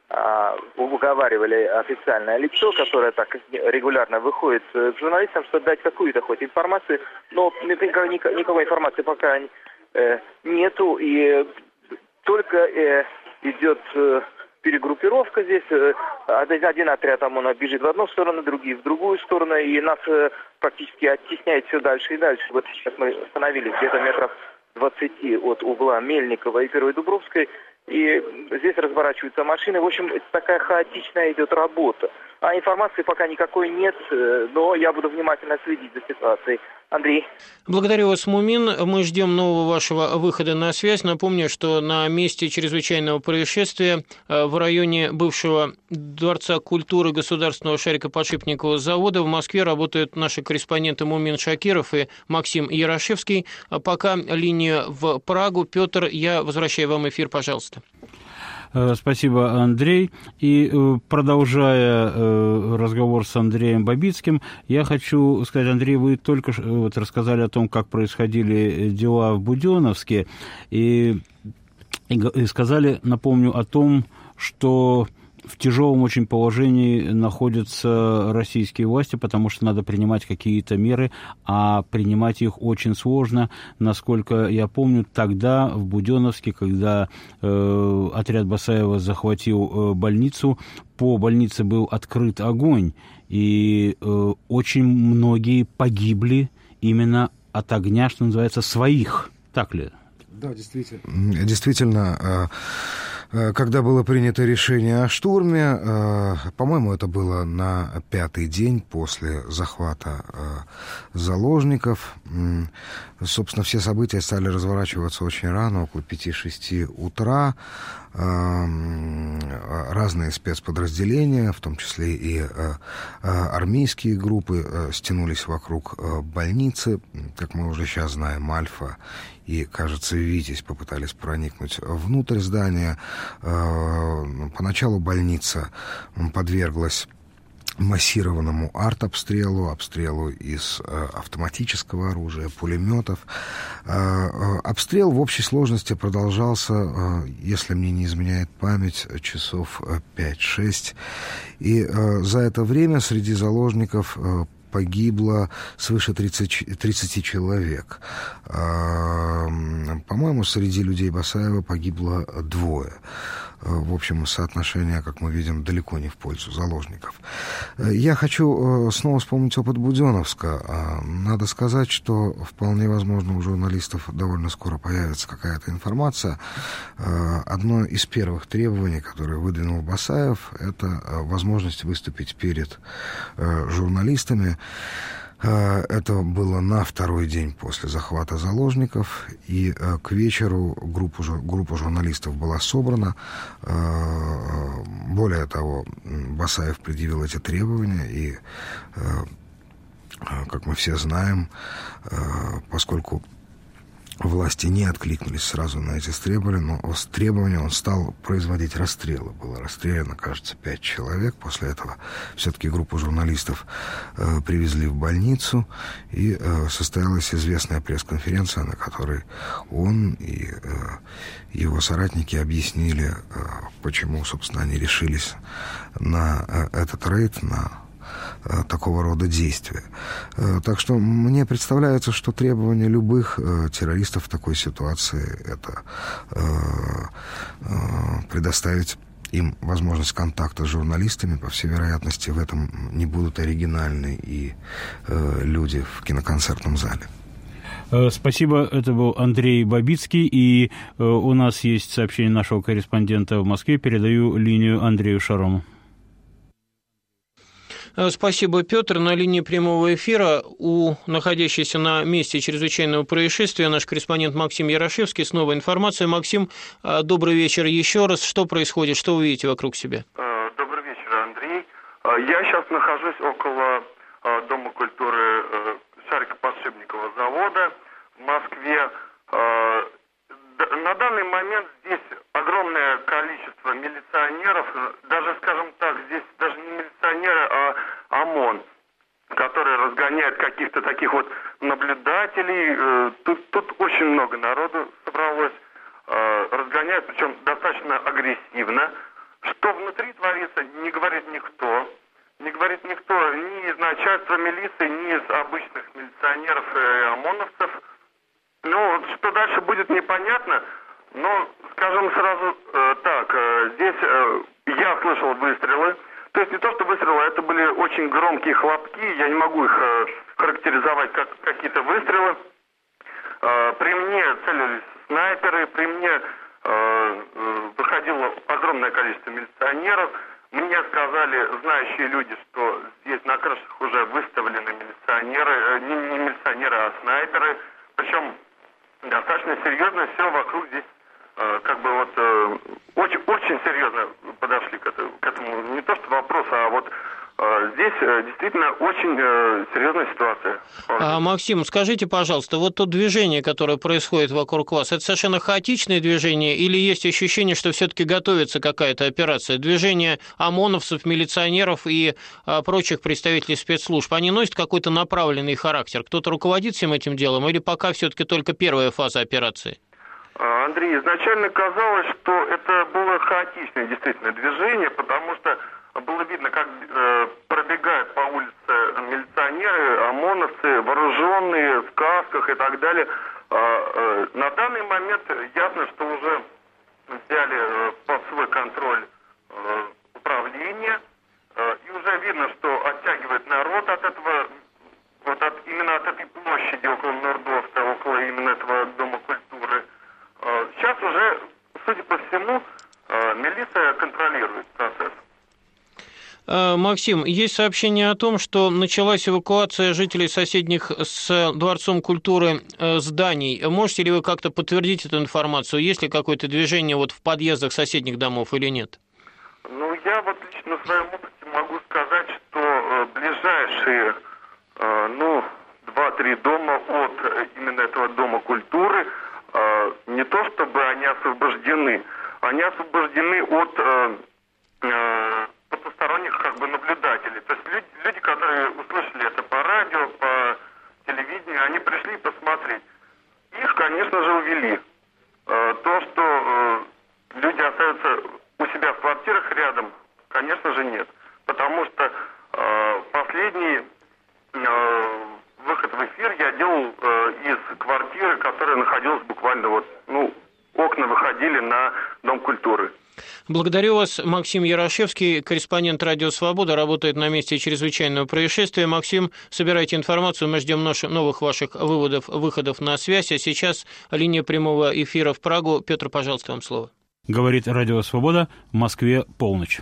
уговаривали официальное лицо, которое так регулярно выходит к журналистам, чтобы дать какую-то хоть информацию, но никакой информации пока нету, и только идет перегруппировка здесь. Один отряд ОМОНа бежит в одну сторону, другие в другую сторону, и нас практически оттесняет все дальше и дальше. Вот сейчас мы остановились где-то метров двадцати от угла Мельникова и Первой Дубровской, и здесь разворачиваются машины. В общем, такая хаотичная идет работа. А информации пока никакой нет, но я буду внимательно следить за ситуацией. Андрей. Благодарю вас, Мумин. Мы ждем нового вашего выхода на связь. Напомню, что на месте чрезвычайного происшествия в районе бывшего Дворца культуры Государственного шарикоподшипникового завода в Москве работают наши корреспонденты Мумин Шакиров и Максим Ярашевский. А пока линия в Прагу. Петр, я возвращаю вам эфир, пожалуйста. Спасибо, Андрей. И продолжая разговор с Андреем Бабицким, я хочу сказать, Андрей, вы только вот рассказали о том, как происходили дела в Буденновске, и, и сказали, напомню, о том, что в тяжелом очень положении находятся российские власти, потому что надо принимать какие-то меры, а принимать их очень сложно. Насколько я помню, тогда в Буденновске, когда э, отряд Басаева захватил э, больницу, по больнице был открыт огонь, и э, очень многие погибли именно от огня, что называется, своих. Так ли? Да, действительно. Действительно, когда было принято решение о штурме, по-моему, это было на пятый день после захвата заложников. Собственно, все события стали разворачиваться очень рано, около пяти-шести утра. Разные спецподразделения, в том числе и армейские группы, стянулись вокруг больницы. Как мы уже сейчас знаем, Альфа и, кажется, Витязь попытались проникнуть внутрь здания. Поначалу больница подверглась массированному артобстрелу, обстрелу из э, автоматического оружия, пулеметов. Э, обстрел в общей сложности продолжался, э, если мне не изменяет память, часов пять-шесть. И э, за это время среди заложников э, погибло свыше тридцати, тридцати человек. Э, по-моему, среди людей Басаева погибло двое. В общем, соотношение, как мы видим, далеко не в пользу заложников. Я хочу снова вспомнить опыт Буденновска. Надо сказать, что вполне возможно у журналистов довольно скоро появится какая-то информация. Одно из первых требований, которое выдвинул Басаев, это возможность выступить перед журналистами. Это было на второй день после захвата заложников, и к вечеру группа, группа журналистов была собрана. Более того, Басаев предъявил эти требования, и, как мы все знаем, поскольку власти не откликнулись сразу на эти требования, но с требования он стал производить расстрелы. Было расстреляно, кажется, пять человек. После этого все-таки группу журналистов э, привезли в больницу, и э, состоялась известная пресс-конференция, на которой он и э, его соратники объяснили, э, почему, собственно, они решились на э, этот рейд, на такого рода действия. Так что мне представляется, что требование любых террористов в такой ситуации — это предоставить им возможность контакта с журналистами. По всей вероятности, в этом не будут оригинальны и люди в киноконцертном зале. Спасибо. Это был Андрей Бабицкий. И у нас есть сообщение нашего корреспондента в Москве. Передаю линию Андрею Шарому. Спасибо, Петр. На линии прямого эфира у находящейся на месте чрезвычайного происшествия наш корреспондент Максим Ярашевский. Снова информация. Максим, добрый вечер еще раз. Что происходит? Что вы видите вокруг себя? Добрый вечер, Андрей. Я сейчас нахожусь около Дома культуры Шарикоподшипникового завода в Москве. На данный момент здесь огромное количество милиционеров, даже, скажем так, здесь даже не милиционеры, а ОМОН, которые разгоняют каких-то таких вот наблюдателей. Тут, тут очень много народу собралось, разгоняют, причем достаточно агрессивно. Что внутри творится, не говорит никто. Не говорит никто ни из начальства милиции, ни из обычных милиционеров и ОМОНовцев. Ну, что дальше будет, непонятно, но, скажем сразу э, так, э, здесь э, я слышал выстрелы, то есть не то, что выстрелы, это были очень громкие хлопки, я не могу их э, характеризовать как какие-то выстрелы. Э, при мне целились снайперы, при мне э, э, выходило огромное количество милиционеров, Мне сказали знающие люди, что здесь на крышах уже выставлены милиционеры, не, не милиционеры, а снайперы. Причем достаточно серьезно все вокруг здесь, как бы вот очень, очень серьезно подошли к этому, к этому. Не то что вопрос, а вот здесь действительно очень серьезная ситуация. А, Максим, скажите, пожалуйста, вот то движение, которое происходит вокруг вас, это совершенно хаотичное движение или есть ощущение, что все-таки готовится какая-то операция? Движение ОМОНовцев, милиционеров и а, прочих представителей спецслужб, они носят какой-то направленный характер? Кто-то руководит всем этим делом или пока все-таки только первая фаза операции? Андрей, изначально казалось, что это было хаотичное действительно движение, потому что было видно, как э, пробегают по улице милиционеры, ОМОНовцы, вооруженные, в касках и так далее. Э, э, на данный момент ясно, что уже взяли э, под свой контроль э, управление, э, и уже видно, что оттягивает народ от этого, вот от, именно от этой площади около Нордоста, около именно этого Дома культуры. Э, сейчас уже, судя по всему, э, милиция контролирует процесс. Максим, есть сообщение о том, что началась эвакуация жителей соседних с Дворцом культуры зданий. Можете ли вы как-то подтвердить эту информацию? Есть ли какое-то движение вот в подъездах соседних домов или нет? Ну, я вот лично на своем опыте могу сказать, что э, ближайшие, э, ну, два-три дома от э, именно этого Дома культуры, э, не то чтобы они освобождены, они освобождены от... Э, э, потусторонних как бы наблюдателей. То есть люди, люди, которые услышали это по радио, по телевидению, они пришли посмотреть. Их, конечно же, увели. Э, то, что э, люди остаются у себя в квартирах рядом, конечно же, нет. Потому что э, последний э, выход в эфир я делал э, из квартиры, которая находилась буквально вот, ну, окна выходили на Дом культуры. Благодарю вас. Максим Ярошевский, корреспондент «Радио Свобода», работает на месте чрезвычайного происшествия. Максим, собирайте информацию, мы ждем новых ваших выводов, выходов на связь. А сейчас линия прямого эфира в Прагу. Петр, пожалуйста, вам слово. Говорит «Радио Свобода», в Москве полночь.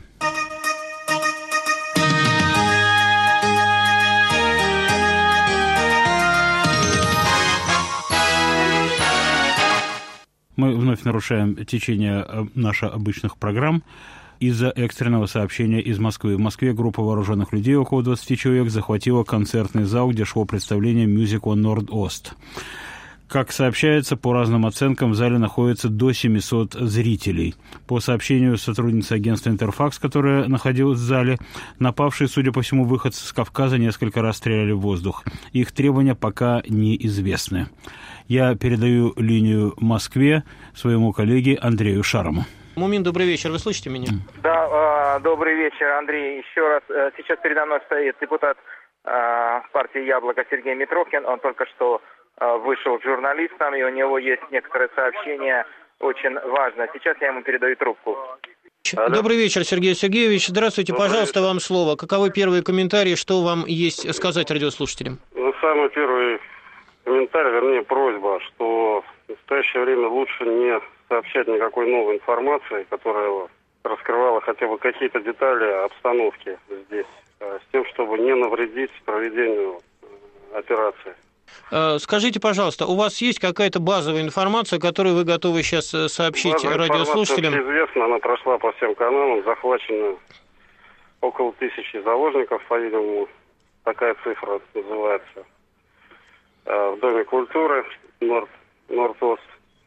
Мы вновь нарушаем течение наших обычных программ из-за экстренного сообщения из Москвы. В Москве группа вооруженных людей, около двадцати человек, захватила концертный зал, где шло представление мюзикла «Норд-Ост». Как сообщается, по разным оценкам в зале находится до семисот зрителей. По сообщению сотрудницы агентства «Интерфакс», которая находилась в зале, напавшие, судя по всему, выходцы с Кавказа несколько раз стреляли в воздух. Их требования пока неизвестны. Я передаю линию Москве своему коллеге Андрею Шарому. Мумин, добрый вечер. Вы слышите меня? Да, э, добрый вечер, Андрей. Еще раз, э, сейчас передо мной стоит депутат э, партии «Яблоко» Сергей Митрохин. Он только что э, вышел к журналистам, и у него есть некоторое сообщение очень важное. Сейчас я ему передаю трубку. Алло. Добрый вечер, Сергей Сергеевич. Здравствуйте. Добрый Пожалуйста, вечер. вам слово. Каковы первые комментарии, что вам есть сказать радиослушателям? Ну, самый первый комментарий, вернее, просьба, что в настоящее время лучше не сообщать никакой новой информации, которая раскрывала хотя бы какие-то детали обстановки здесь, с тем, чтобы не навредить проведению операции. Скажите, пожалуйста, у вас есть какая-то базовая информация, которую вы готовы сейчас сообщить Базовая радиослушателям? информация известна, она прошла по всем каналам, захвачено около тысячи заложников, по-видимому, такая цифра называется. В Доме культуры Норд, Норд-Ост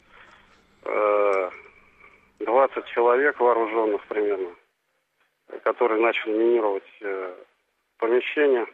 двадцать человек вооруженных примерно, которые начали минировать помещение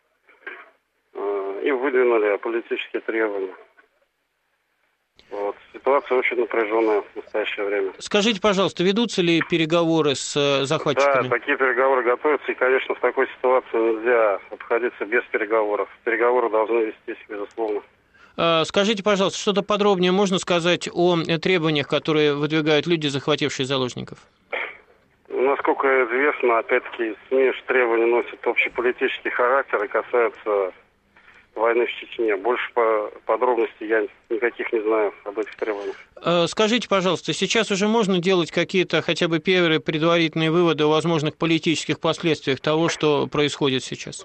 и выдвинули политические требования. Вот. Ситуация очень напряженная в настоящее время. Скажите, пожалуйста, ведутся ли переговоры с захватчиками? Да, такие переговоры готовятся, и, конечно, в такой ситуации нельзя обходиться без переговоров. Переговоры должны вестись, безусловно. Скажите, пожалуйста, что-то подробнее можно сказать о требованиях, которые выдвигают люди, захватившие заложников? Насколько известно, опять-таки, СМИ требования носят общеполитический характер и касаются войны в Чечне. Больше по подробностей я никаких не знаю об этих требованиях. Скажите, пожалуйста, сейчас уже можно делать какие-то хотя бы первые предварительные выводы о возможных политических последствиях того, что происходит сейчас?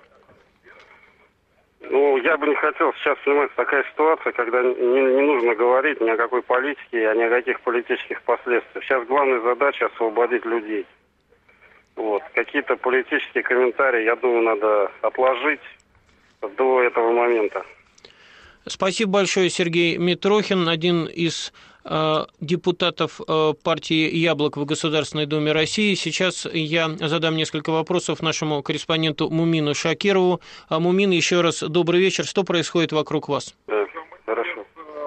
Ну, я бы не хотел сейчас снимать такая ситуация, когда не, не нужно говорить ни о какой политике, ни о каких политических последствиях. Сейчас главная задача освободить людей. Вот. Какие-то политические комментарии, я думаю, надо отложить до этого момента. Спасибо большое, Сергей Митрохин, один из э, депутатов э, партии «Яблоко» в Государственной Думе России. Сейчас я задам несколько вопросов нашему корреспонденту Мумину Шакирову. А, Мумин, еще раз добрый вечер. Что происходит вокруг вас? Да, хорошо.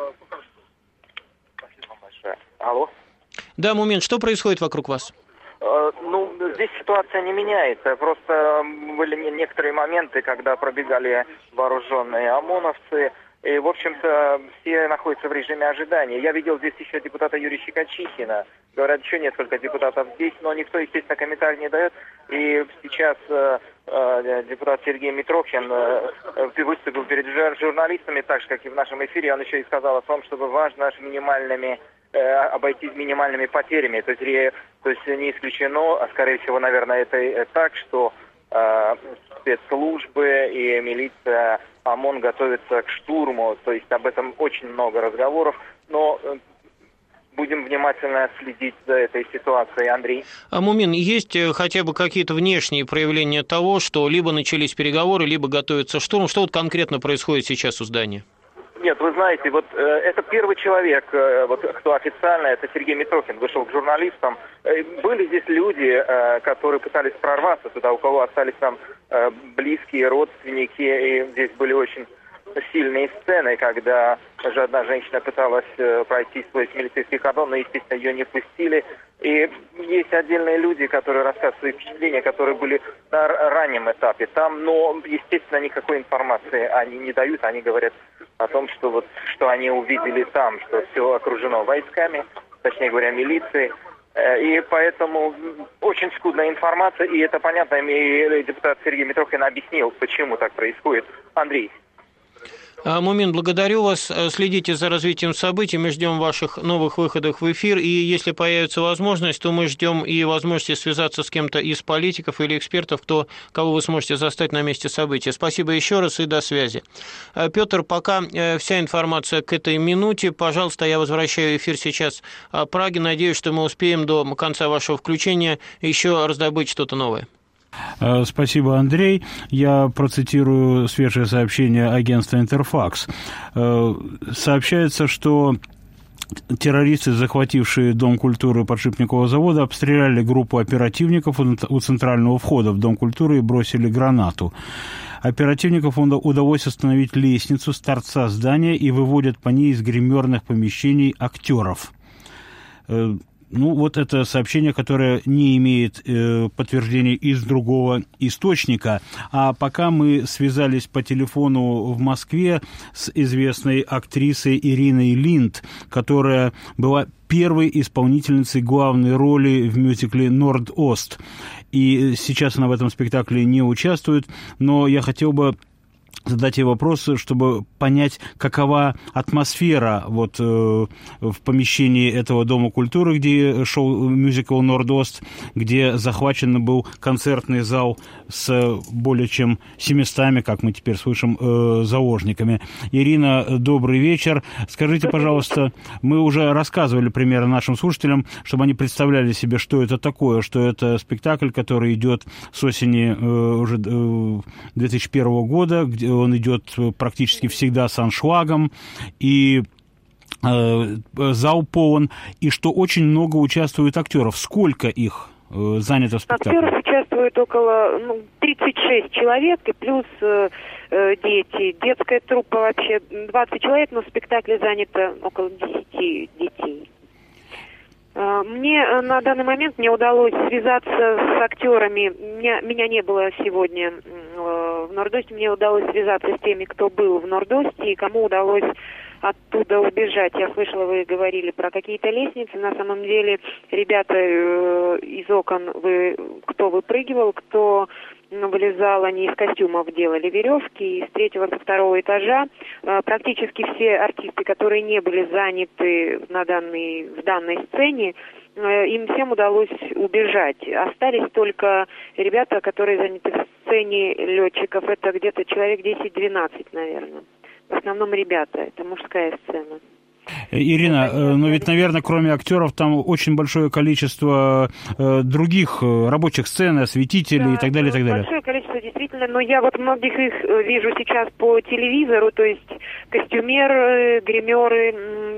Спасибо вам большое. Алло? Да, Мумин, что происходит вокруг вас? Ну, здесь ситуация не меняется. Просто были некоторые моменты, когда пробегали вооруженные ОМОНовцы. И, в общем-то, все находятся в режиме ожидания. Я видел здесь еще депутата Юрия Щекочихина. Говорят, еще несколько депутатов здесь, но никто, естественно, комментарий не дает. И сейчас э, э, депутат Сергей Митрохин э, выступил перед журналистами, так же, как и в нашем эфире. Он еще и сказал о том, чтобы важно минимальными обойтись минимальными потерями. То есть, ре, то есть не исключено, а скорее всего, наверное, это так, что э, спецслужбы и милиция ОМОН готовятся к штурму. То есть об этом очень много разговоров. Но э, будем внимательно следить за этой ситуацией, Андрей. А, Мумин, есть хотя бы какие-то внешние проявления того, что либо начались переговоры, либо готовится штурм? Что вот конкретно происходит сейчас у здания? Нет, вы знаете, вот э, это первый человек, э, вот кто официально, это Сергей Митрохин, вышел к журналистам. Э, были здесь люди, э, которые пытались прорваться туда, у кого остались там э, близкие, родственники, и здесь были очень сильные сцены, когда даже одна женщина пыталась э, пройти свой милицейский кордон, но, естественно, ее не пустили. И есть отдельные люди, которые рассказывают свои впечатления, которые были на раннем этапе там, но, естественно, никакой информации они не дают, они говорят о том, что вот что они увидели там, что все окружено войсками, точнее говоря, милицией. И поэтому очень скудная информация, и это понятно, и депутат Сергей Митрохин объяснил, почему так происходит. Андрей. Мумин, благодарю вас. Следите за развитием событий. Мы ждем ваших новых выходов в эфир. И если появится возможность, то мы ждем и возможности связаться с кем-то из политиков или экспертов, кто, кого вы сможете застать на месте события. Спасибо еще раз и до связи. Петр, пока вся информация к этой минуте. Пожалуйста, я возвращаю эфир сейчас Праге. Надеюсь, что мы успеем до конца вашего включения еще раздобыть что-то новое. Спасибо, Андрей. Я процитирую свежее сообщение агентства «Интерфакс». Сообщается, что террористы, захватившие Дом культуры подшипникового завода, обстреляли группу оперативников у центрального входа в Дом культуры и бросили гранату. Оперативникам удалось остановить лестницу с торца здания и выводят по ней из гримерных помещений актеров. Ну, вот это сообщение, которое не имеет э, подтверждения из другого источника. А пока мы связались по телефону в Москве с известной актрисой Ириной Линд, которая была первой исполнительницей главной роли в мюзикле «Норд-Ост». И сейчас она в этом спектакле не участвует, но я хотел бы задать ей вопросы, чтобы понять, какова атмосфера вот, э, в помещении этого Дома культуры, где шел мюзикл «Норд-Ост», где захвачен был концертный зал с более чем семьюстами, как мы теперь слышим, э, заложниками. Ирина, добрый вечер. Скажите, пожалуйста, мы уже рассказывали примерно нашим слушателям, чтобы они представляли себе, что это такое, что это спектакль, который идет с осени э, уже э, две тысячи первого года, где он идет практически всегда с аншлагом, и э, зал полон, и что очень много участвует актеров. Сколько их э, занято в спектакле? Актеров участвует около ну, тридцать шесть человек, и плюс э, дети. Детская труппа вообще двадцать человек, но в спектакле занято около десяти детей. Мне на данный момент не удалось связаться с актерами. Меня, меня не было сегодня в Норд-Осте. Мне удалось связаться с теми, кто был в Норд-Осте, и кому удалось оттуда убежать. Я слышала, вы говорили про какие-то лестницы. На самом деле, ребята э, из окон, вы, кто выпрыгивал, кто вылезал, они из костюмов делали веревки, и с третьего, со второго этажа э, практически все артисты, которые не были заняты на данной, в данной сцене, э, им всем удалось убежать. Остались только ребята, которые заняты в сцене летчиков. Это где-то человек десять-двенадцать, наверное. В основном ребята. Это мужская сцена. Ирина, но ведь, наверное, кроме актеров, там очень большое количество э, других рабочих сцен, осветителей, да, и так далее, и так далее. Большое количество, действительно, но я вот многих их вижу сейчас по телевизору, то есть костюмеры, гримеры,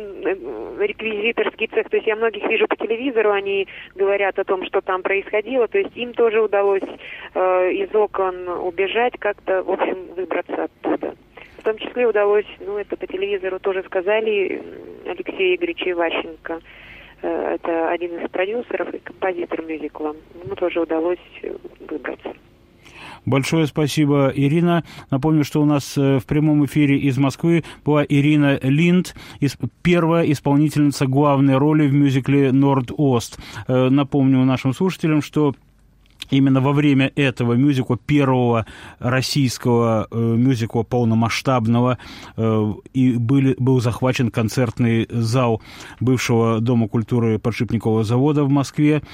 реквизиторский цех, то есть я многих вижу по телевизору, они говорят о том, что там происходило, то есть им тоже удалось э, из окон убежать, как-то, в общем, выбраться оттуда. В том числе удалось, ну, это по телевизору тоже сказали, Алексею Игоревичу Иващенко, э, это один из продюсеров и композитор мюзикла, ему тоже удалось выбраться. Большое спасибо, Ирина. Напомню, что у нас в прямом эфире из Москвы была Ирина Линд, первая исполнительница главной роли в мюзикле «Норд-Ост». Напомню нашим слушателям, что именно во время этого мюзикла, первого российского э, мюзикла полномасштабного, э, и были, был захвачен концертный зал бывшего Дома культуры подшипникового завода в Москве,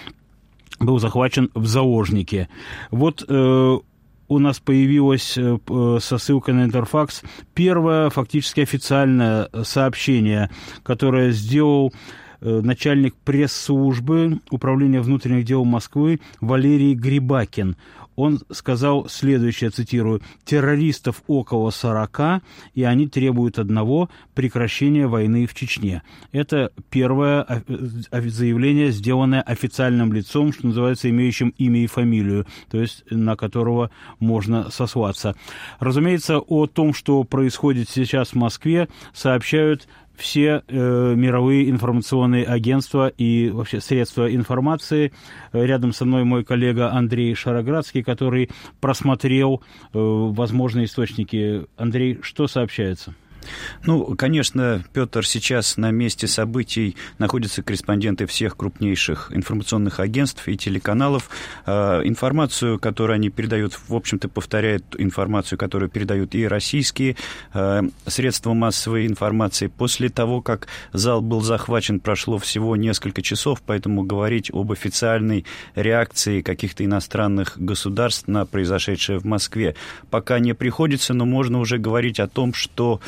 был захвачен в заложники. Вот э, у нас появилось э, со ссылкой на Интерфакс первое фактически официальное сообщение, которое сделал начальник пресс-службы Управления внутренних дел Москвы Валерий Грибакин. Он сказал следующее, цитирую: «Террористов около сорока, и они требуют одного – прекращения войны в Чечне». Это первое заявление, сделанное официальным лицом, что называется, имеющим имя и фамилию, то есть на которого можно сослаться. Разумеется, о том, что происходит сейчас в Москве, сообщают все э, мировые информационные агентства и вообще средства информации. Рядом со мной мой коллега Андрей Шароградский, который просмотрел э, возможные источники. Андрей, что сообщается? Ну, конечно, Петр, сейчас на месте событий находятся корреспонденты всех крупнейших информационных агентств и телеканалов. Информацию, которую они передают, в общем-то, повторяет информацию, которую передают и российские средства массовой информации. После того, как зал был захвачен, прошло всего несколько часов, поэтому говорить об официальной реакции каких-то иностранных государств на произошедшее в Москве пока не приходится, но можно уже говорить о том, что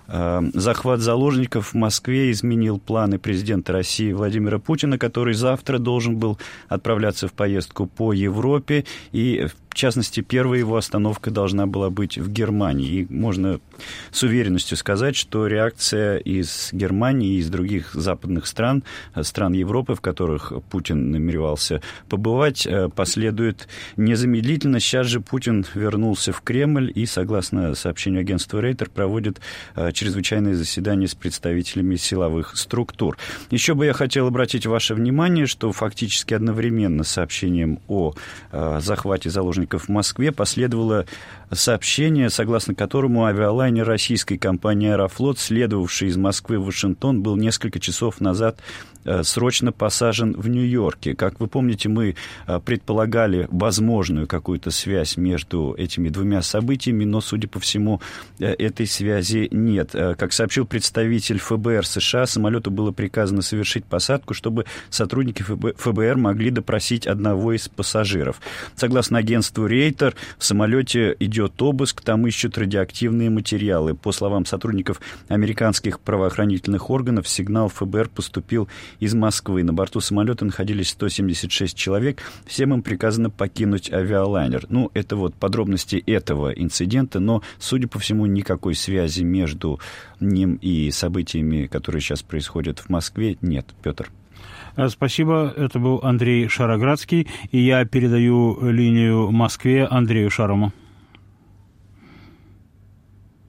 захват заложников в Москве изменил планы президента России Владимира Путина, который завтра должен был отправляться в поездку по Европе, и в частности, первая его остановка должна была быть в Германии. И можно с уверенностью сказать, что реакция из Германии и из других западных стран, стран Европы, в которых Путин намеревался побывать, последует незамедлительно. Сейчас же Путин вернулся в Кремль и, согласно сообщению агентства Рейтер, проводит чрезвычайное заседание с представителями силовых структур. Еще бы я хотел обратить ваше внимание, что фактически одновременно с сообщением о захвате заложников в Москве последовало сообщение, согласно которому авиалайнер российской компании «Аэрофлот», следовавший из Москвы в Вашингтон, был несколько часов назад срочно посажен в Нью-Йорке. Как вы помните, мы предполагали возможную какую-то связь между этими двумя событиями, но, судя по всему, этой связи нет. Как сообщил представитель эф бэ эр США, самолету было приказано совершить посадку, чтобы сотрудники эф бэ эр могли допросить одного из пассажиров. Согласно агентству Рейтер, в самолете идет обыск, там ищут радиоактивные материалы. По словам сотрудников американских правоохранительных органов, сигнал эф бэ эр поступил из Москвы. На борту самолета находились сто семьдесят шесть человек. Всем им приказано покинуть авиалайнер. Ну, это вот подробности этого инцидента, но, судя по всему, никакой связи между ним и событиями, которые сейчас происходят в Москве, нет. Петр. Спасибо. Это был Андрей Шароградский, и я передаю линию Москве Андрею Шарому.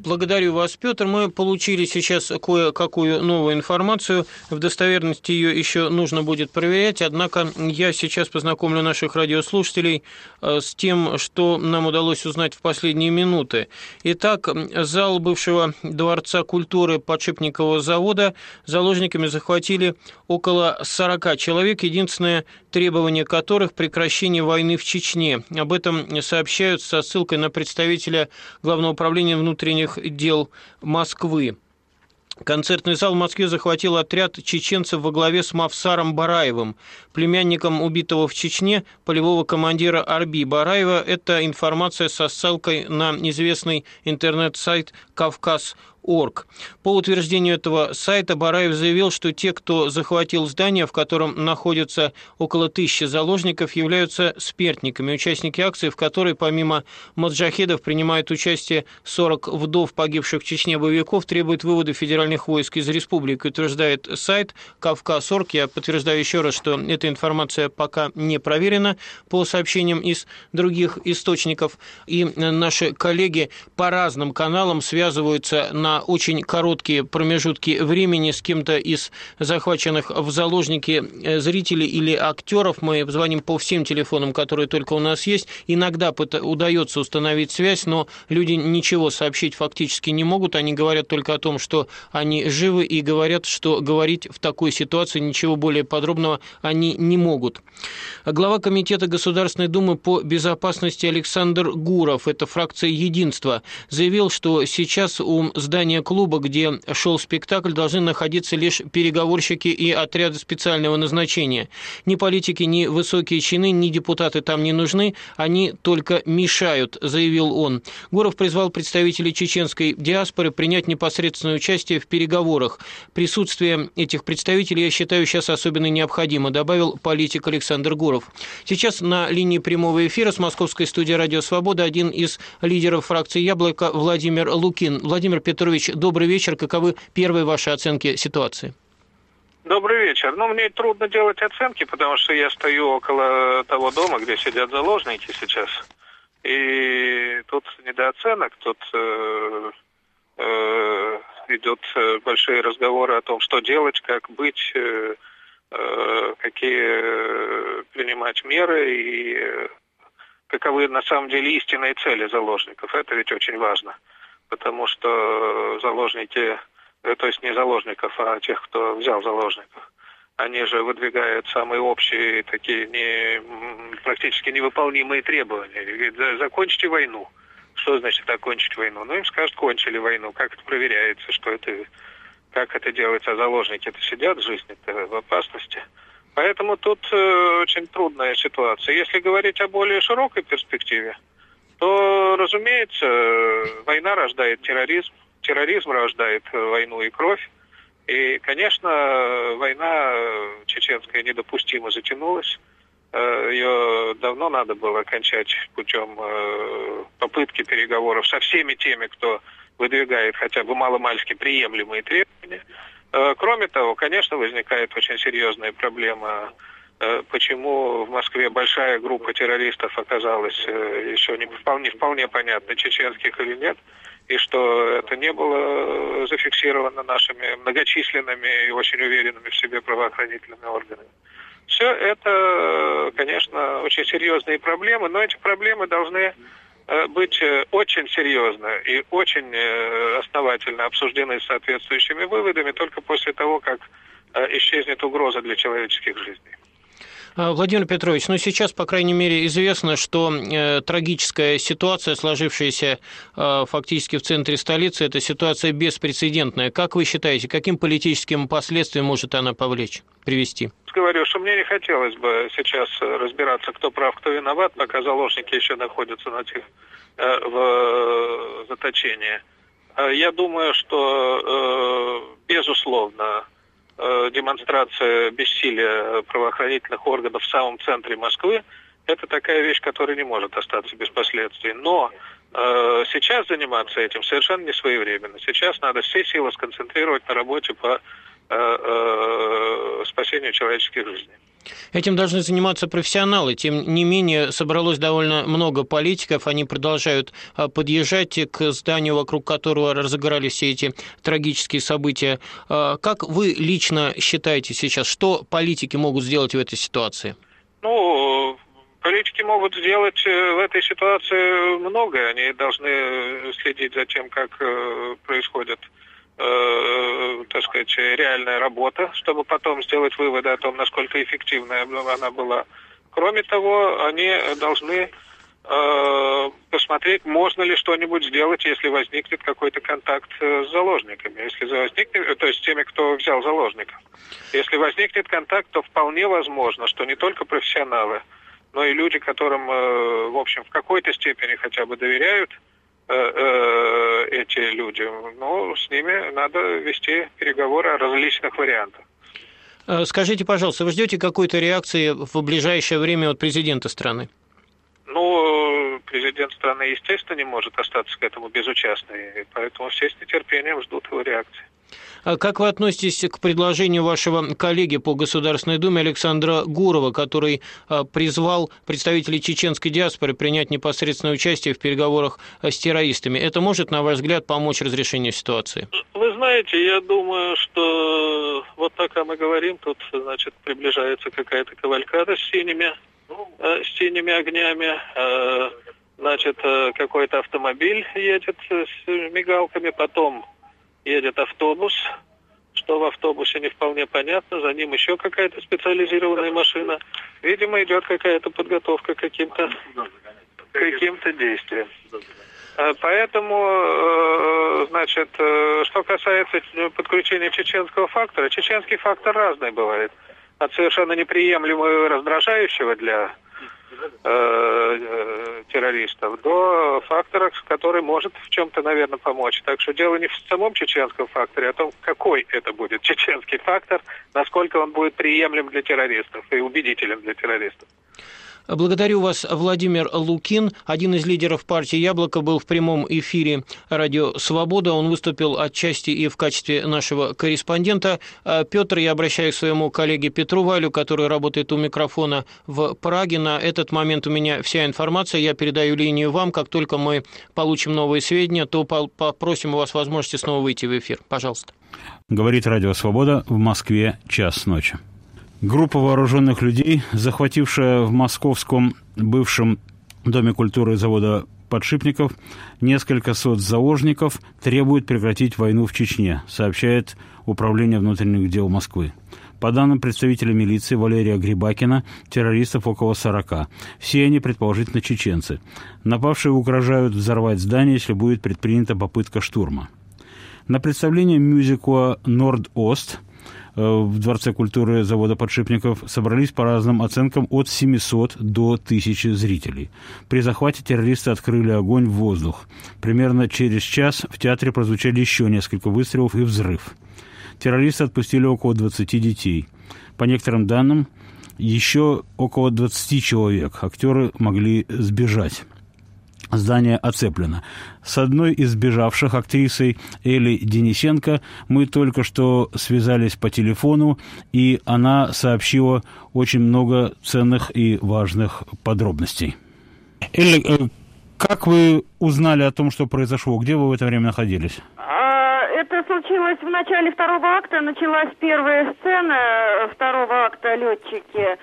Благодарю вас, Петр. Мы получили сейчас кое-какую новую информацию. В достоверности ее еще нужно будет проверять. Однако я сейчас познакомлю наших радиослушателей с тем, что нам удалось узнать в последние минуты. Итак, зал бывшего Дворца культуры Подшипникового завода заложниками захватили около сорока человек, единственное требование которых – прекращение войны в Чечне. Об этом сообщают со ссылкой на представителя Главного управления внутренних дел Москвы. Концертный зал в Москве захватил отряд чеченцев во главе с Мавсаром Бараевым, племянником убитого в Чечне полевого командира Арби Бараева. Это информация со ссылкой на известный интернет-сайт «Кавказ точка орг». По утверждению этого сайта Бараев заявил, что те, кто захватил здание, в котором находится около тысячи заложников, являются спертниками. Участники акции, в которой помимо маджахедов принимают участие сорок вдов погибших в Чечне боевиков, требуют вывода федеральных войск из республики, утверждает сайт Кавказ точка орг. Я подтверждаю еще раз, что эта информация пока не проверена по сообщениям из других источников. И наши коллеги по разным каналам связываются на очень короткие промежутки времени с кем-то из захваченных в заложники зрителей или актеров. Мы звоним по всем телефонам, которые только у нас есть. Иногда удается установить связь, но люди ничего сообщить фактически не могут. Они говорят только о том, что они живы, и говорят, что говорить в такой ситуации ничего более подробного они не могут. Глава Комитета Государственной Думы по безопасности Александр Гуров, это фракция «Единство», заявил, что сейчас у здания клуба, где шел спектакль, должны находиться лишь переговорщики и отряды специального назначения. Ни политики, ни высокие чины, ни депутаты там не нужны, они только мешают, заявил он. Гуров призвал представителей чеченской диаспоры принять непосредственное участие в переговорах. Присутствие этих представителей, я считаю, сейчас особенно необходимо, добавил политик Александр Гуров. Сейчас на линии прямого эфира с московской студии «Радио Свобода» один из лидеров фракции «Яблоко» Владимир Лукин. Владимир Петрович, добрый вечер. Каковы первые ваши оценки ситуации? Добрый вечер. Ну, мне трудно делать оценки, потому что я стою около того дома, где сидят заложники сейчас. И тут не до оценок, тут э, э, идут большие разговоры о том, что делать, как быть, э, э, какие принимать меры и э, каковы на самом деле истинные цели заложников. Это ведь очень важно. Потому что заложники, то есть не заложников, а тех, кто взял заложников, они же выдвигают самые общие, такие не, практически невыполнимые требования. Говорят, закончите войну. Что значит закончить войну? Ну, им скажут, кончили войну. Как это проверяется, что это, как это делается, а заложники-то сидят, жизнь-то в опасности. Поэтому тут э, очень трудная ситуация. Если говорить о более широкой перспективе, то, разумеется, война рождает терроризм, терроризм рождает войну и кровь. И, конечно, война чеченская недопустимо затянулась. Ее давно надо было кончать путем попытки переговоров со всеми теми, кто выдвигает хотя бы маломальски приемлемые требования. Кроме того, конечно, возникает очень серьезная проблема, почему в Москве большая группа террористов оказалась еще не вполне, вполне понятно, чеченских или нет, и что это не было зафиксировано нашими многочисленными и очень уверенными в себе правоохранительными органами. Все это, конечно, очень серьезные проблемы, но эти проблемы должны быть очень серьезно и очень основательно обсуждены с соответствующими выводами только после того, как исчезнет угроза для человеческих жизней. Владимир Петрович, ну сейчас, по крайней мере, известно, что э, трагическая ситуация, сложившаяся э, фактически в центре столицы, это ситуация беспрецедентная. Как вы считаете, каким политическим последствиям может она повлечь, привести? Говорю, что мне не хотелось бы сейчас разбираться, кто прав, кто виноват, пока заложники еще находятся на тех, э, в заточении. Я думаю, что, э, безусловно, демонстрация бессилия правоохранительных органов в самом центре Москвы – это такая вещь, которая не может остаться без последствий. Но э, сейчас заниматься этим совершенно не своевременно. Сейчас надо все силы сконцентрировать на работе по э, э, спасению человеческих жизней. Этим должны заниматься профессионалы. Тем не менее, собралось довольно много политиков. Они продолжают подъезжать к зданию, вокруг которого разыгрались все эти трагические события. Как вы лично считаете сейчас, что политики могут сделать в этой ситуации? Ну, политики могут сделать в этой ситуации многое. Они должны следить за тем, как происходит, э, так сказать, реальная работа, чтобы потом сделать выводы о том, насколько эффективная она была. Кроме того, они должны э, посмотреть, можно ли что-нибудь сделать, если возникнет какой-то контакт с заложниками, если возникнет, то есть с теми, кто взял заложников. Если возникнет контакт, то вполне возможно, что не только профессионалы, но и люди, которым, э, в общем, в какой-то степени хотя бы доверяют, эти люди, но с ними надо вести переговоры о различных вариантах. Скажите, пожалуйста, вы ждете какой-то реакции в ближайшее время от президента страны? Ну, президент страны, естественно, не может остаться к этому безучастным, поэтому все с нетерпением ждут его реакции. Как вы относитесь к предложению вашего коллеги по Государственной Думе Александра Гурова, который призвал представителей чеченской диаспоры принять непосредственное участие в переговорах с террористами? Это может, на ваш взгляд, помочь разрешению ситуации? Вы знаете, я думаю, что вот пока мы говорим, тут, значит, приближается какая-то кавалькада с синими, с синими огнями, значит, какой-то автомобиль едет с мигалками, потом едет автобус, что в автобусе не вполне понятно, за ним еще какая-то специализированная машина. Видимо, идет какая-то подготовка к каким-то, каким-то действиям. Поэтому, значит, что касается подключения чеченского фактора, чеченский фактор разный бывает. От совершенно неприемлемого и раздражающего для террористов до фактора, который может в чем-то, наверное, помочь. Так что дело не в самом чеченском факторе, а о том, какой это будет чеченский фактор, насколько он будет приемлем для террористов и убедителен для террористов. Благодарю вас, Владимир Лукин, один из лидеров партии «Яблоко», был в прямом эфире радио «Свобода». Он выступил отчасти и в качестве нашего корреспондента. Петр, я обращаюсь к своему коллеге Петру Валю, который работает у микрофона в Праге. На этот момент у меня вся информация. Я передаю линию вам. Как только мы получим новые сведения, то попросим у вас возможности снова выйти в эфир. Пожалуйста. Говорит радио «Свобода», в Москве час ночи. Группа вооруженных людей, захватившая в московском бывшем Доме культуры завода подшипников несколько сот заложников, требует прекратить войну в Чечне, сообщает Управление внутренних дел Москвы. По данным представителя милиции Валерия Грибакина, террористов около сорока. Все они, предположительно, чеченцы. Напавшие угрожают взорвать здание, если будет предпринята попытка штурма. На представление мюзикла «Норд-Ост» в Дворце культуры завода подшипников собрались по разным оценкам от семисот до тысячи зрителей. При захвате террористы открыли огонь в воздух. Примерно через час в театре прозвучали еще несколько выстрелов и взрыв. Террористы отпустили около двадцати детей. По некоторым данным, еще около двадцати человек. Актеры могли сбежать. Здание оцеплено. С одной из сбежавших, актрисой Элли Денисенко, мы только что связались по телефону, и она сообщила очень много ценных и важных подробностей. Элли, как вы узнали о том, что произошло? Где вы в это время находились? Это случилось в начале второго акта. Началась первая сцена второго акта «Летчики».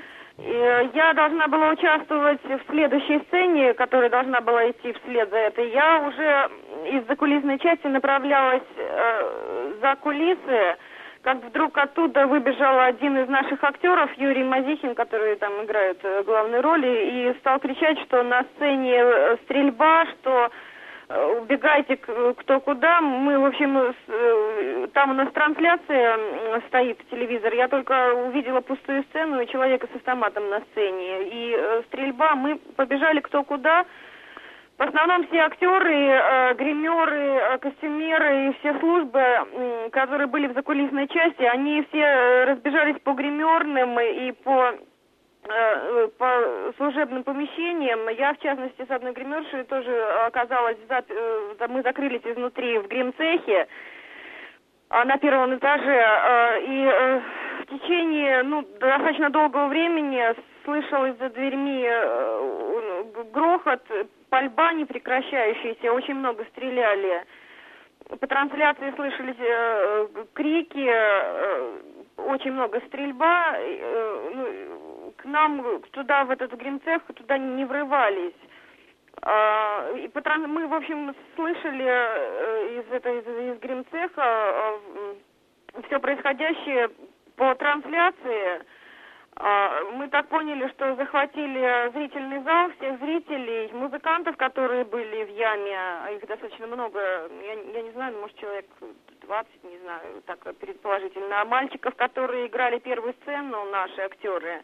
Я должна была участвовать в следующей сцене, которая должна была идти вслед за этой. Я уже из закулисной части направлялась э, за кулисы, как вдруг оттуда выбежал один из наших актеров, Юрий Мазихин, который там играет главные роли, и стал кричать, что на сцене стрельба, что убегайте кто куда. Мы, в общем, там у нас трансляция стоит, телевизор. Я только увидела пустую сцену и человека с автоматом на сцене. И стрельба, мы побежали кто куда. В основном все актеры, гримеры, костюмеры и все службы, которые были в закулисной части, они все разбежались по гримерным и по... по служебным помещениям. Я, в частности, с одной гримершей тоже оказалась, мы закрылись изнутри в грим-цехе на первом этаже, и в течение ну, достаточно долгого времени слышалось за дверьми грохот, пальба непрекращающаяся, очень много стреляли. По трансляции слышались э, крики, э, очень много стрельба. Э, ну, к нам туда, в этот гримцех, туда не врывались. Э, и по, мы, в общем, слышали э, из, этого, из, из гримцеха э, все происходящее по трансляции. Мы так поняли, что захватили зрительный зал, всех зрителей, музыкантов, которые были в яме, а их достаточно много, я, я не знаю, может человек двадцать, не знаю, так предположительно, а мальчиков, которые играли первую сцену, наши актеры,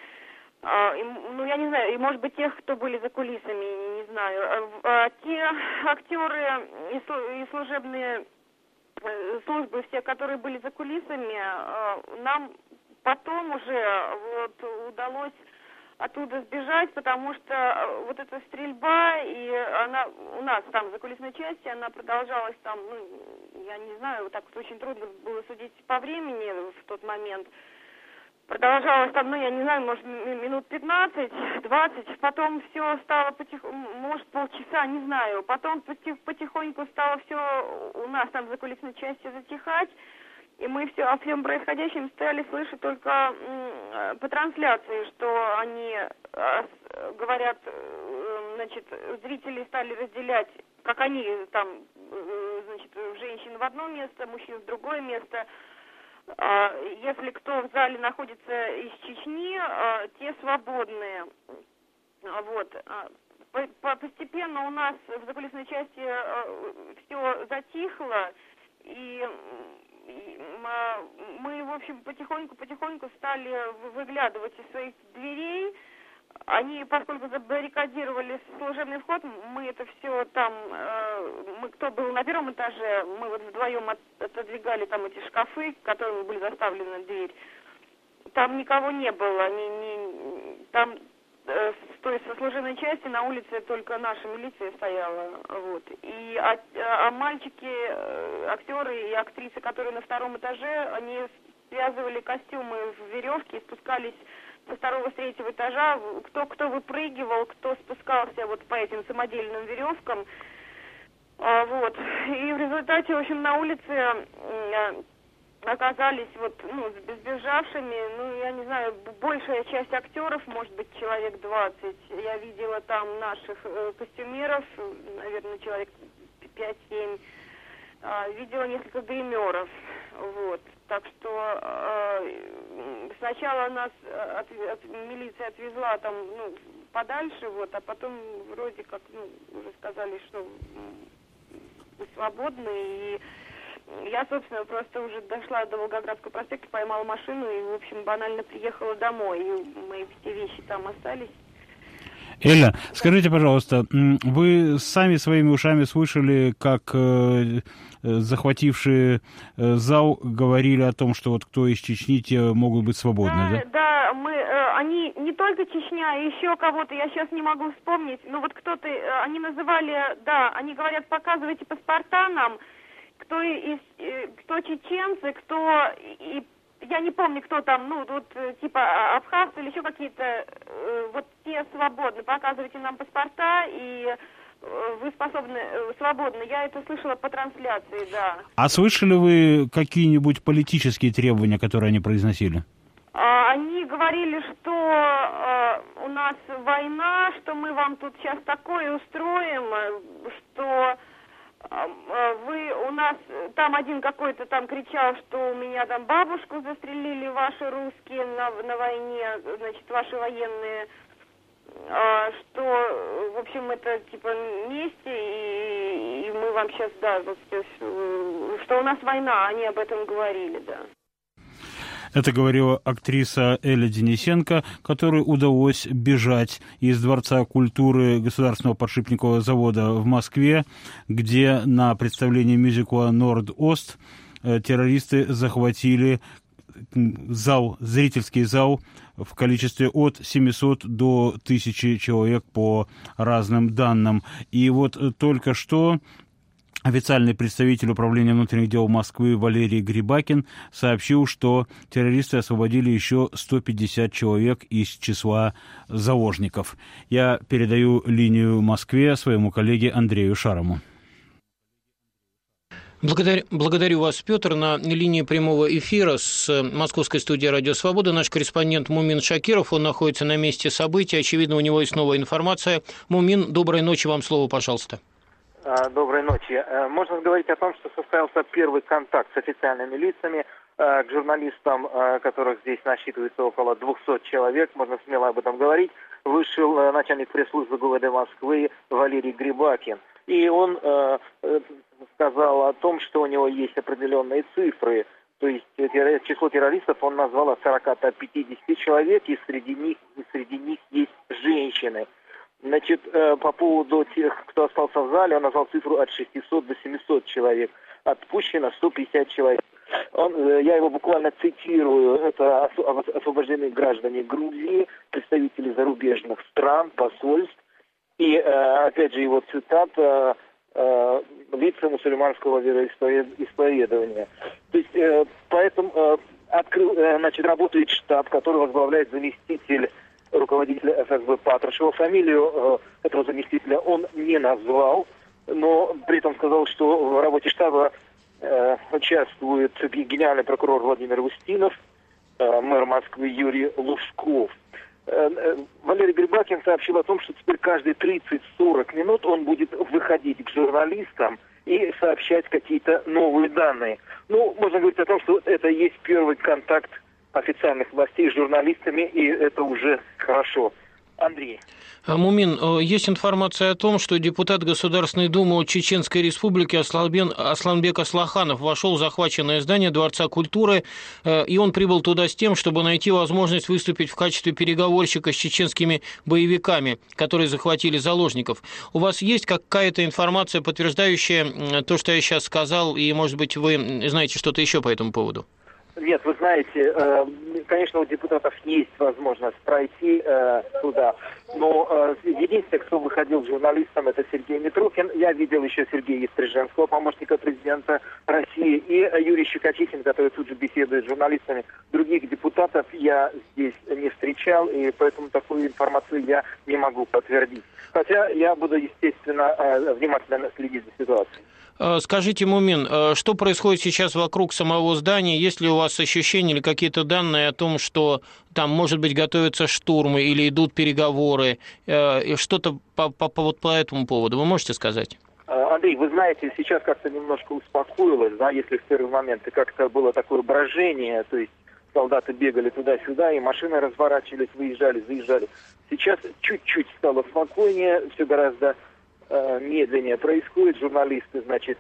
и, ну я не знаю, и может быть тех, кто были за кулисами, не знаю, а те актеры и, и служебные службы, все, которые были за кулисами, нам потом уже вот удалось оттуда сбежать, потому что вот эта стрельба, и она у нас там в закулисной части, она продолжалась там, ну, я не знаю, вот так вот очень трудно было судить по времени в тот момент. Продолжалось там, ну, я не знаю, может, минут пятнадцать-двадцать, потом все стало потихоньку, может, полчаса, не знаю, потом потихоньку стало все у нас там в закулисной части затихать. И мы все о всем происходящем стали слышать только м, по трансляции, что они э, говорят, э, значит, зрители стали разделять, как они там, э, значит, женщин в одно место, мужчин в другое место. Э, если кто в зале находится из Чечни, э, те свободные. Вот. Постепенно у нас в закулисной части э, все затихло, и мы, в общем, потихоньку-потихоньку стали выглядывать из своих дверей. Они, поскольку забаррикадировали служебный вход, мы это все там, мы, кто был на первом этаже, мы вот вдвоем от, отодвигали там эти шкафы, которыми были заставлены дверь. Там никого не было, ни, ни, там то есть со служебной части на улице только наша милиция стояла, вот. И а, а мальчики, актеры и актрисы, которые на втором этаже, они связывали костюмы в веревке и спускались со второго, с третьего этажа. Кто кто выпрыгивал, кто спускался вот по этим самодельным веревкам, а, вот. И в результате, в общем, на улице оказались вот, ну, сбежавшими, ну, я не знаю, большая часть актеров, может быть, человек двадцать. Я видела там наших э, костюмеров, наверное, человек пять-семь. Э, видела несколько гримеров, вот. Так что э, сначала нас от, от, милиция отвезла там, ну, подальше, вот, а потом вроде как, ну, уже сказали, что мы свободны, и я, собственно, просто уже дошла до Волгоградского проспекта, поймала машину и, в общем, банально приехала домой. И мои все вещи там остались. Эля, скажите, пожалуйста, вы сами своими ушами слышали, как э, захватившие зал говорили о том, что вот кто из Чечни, те могут быть свободны, да? Да, да, мы, э, они не только Чечня, еще кого-то, я сейчас не могу вспомнить, но вот кто-то, э, они называли, да, они говорят, показывайте паспорта нам, кто из, кто чеченцы, кто, и, я не помню, кто там, ну, вот, типа, абхазцы или еще какие-то, вот те свободны, показывайте нам паспорта, и вы способны, свободны. Я это слышала по трансляции, да. А слышали вы какие-нибудь политические требования, которые они произносили? Они говорили, что у нас война, что мы вам тут сейчас такое устроим, что... Вы у нас, там один какой-то там кричал, что у меня там бабушку застрелили ваши русские на, на войне, значит, ваши военные, что, в общем, это типа месть, и, и мы вам сейчас, да, что у нас война, они об этом говорили, да. Это говорила актриса Эля Денисенко, которой удалось бежать из Дворца культуры Государственного подшипникового завода в Москве, где на представлении мюзикла «Норд-Ост» террористы захватили зал, зрительский зал в количестве от семисот до тысячи человек по разным данным. И вот только что Официальный представитель Управления внутренних дел Москвы Валерий Грибакин сообщил, что террористы освободили еще сто пятьдесят человек из числа заложников. Я передаю линию Москве своему коллеге Андрею Шарому. Благодарю, благодарю вас, Петр. На линии прямого эфира с московской студии «Радио Свобода» наш корреспондент Мумин Шакиров. Он находится на месте событий. Очевидно, у него есть новая информация. Мумин, доброй ночи, вам слово, пожалуйста. Доброй ночи. Можно говорить о том, что состоялся первый контакт с официальными лицами. К журналистам, которых здесь насчитывается около двухсот человек, можно смело об этом говорить, вышел начальник пресс-службы ГУВД Москвы Валерий Грибакин. И он э, сказал о том, что у него есть определенные цифры. То есть число террористов он назвал от сорока до пятидесяти человек, и среди них, и среди них есть женщины. Значит, э, по поводу тех, кто остался в зале, он назвал цифру от шестисот до семисот человек. Отпущено сто пятьдесят человек. Он, э, я его буквально цитирую. Это освобожденные граждане Грузии, представители зарубежных стран, посольств. И, опять же, его цитата э, лица мусульманского вероисповедания. То есть, поэтому открыл, значит, работает штаб, который возглавляет заместитель руководителя эф эс бэ Патрушева. Фамилию этого заместителя он не назвал, но при этом сказал, что в работе штаба участвует генеральный прокурор Владимир Устинов, мэр Москвы Юрий Лужков. Валерий Грибакин сообщил о том, что теперь каждые тридцать-сорок минут он будет выходить к журналистам и сообщать какие-то новые данные. Ну, можно говорить о том, что это и есть первый контакт официальных властей с журналистами, и это уже хорошо. Андрей. Мумин, есть информация о том, что депутат Государственной Думы Чеченской Республики Асланбек, Асланбек Аслаханов вошел в захваченное здание Дворца культуры, и он прибыл туда с тем, чтобы найти возможность выступить в качестве переговорщика с чеченскими боевиками, которые захватили заложников. У вас есть какая-то информация, подтверждающая то, что я сейчас сказал, и, может быть, вы знаете что-то еще по этому поводу? Нет, вы знаете, конечно, у депутатов есть возможность пройти туда, но единственный, кто выходил к журналистам, это Сергей Митрохин. Я видел еще Сергея Естриженского, помощника президента России, и Юрий Щекочихин, который тут же беседует с журналистами. Других депутатов я здесь не встречал, и поэтому такую информацию я не могу подтвердить. Хотя я буду, естественно, внимательно следить за ситуацией. Скажите, Мумин, что происходит сейчас вокруг самого здания? Есть ли у вас ощущения или какие-то данные о том, что там, может быть, готовятся штурмы или идут переговоры? Что-то по, по, по, вот по этому поводу вы можете сказать? Андрей, вы знаете, сейчас как-то немножко успокоилось, да, если в первые моменты как-то было такое брожение, то есть солдаты бегали туда-сюда, и машины разворачивались, выезжали, заезжали. Сейчас чуть-чуть стало спокойнее, все гораздо медленнее происходит. Журналисты, значит,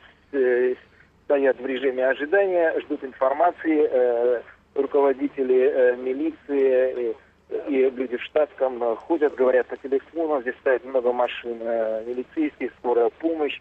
стоят в режиме ожидания, ждут информации. Руководители милиции и люди в штатском ходят, говорят по телефону. Здесь стоит много машин милицейских, скорая помощь.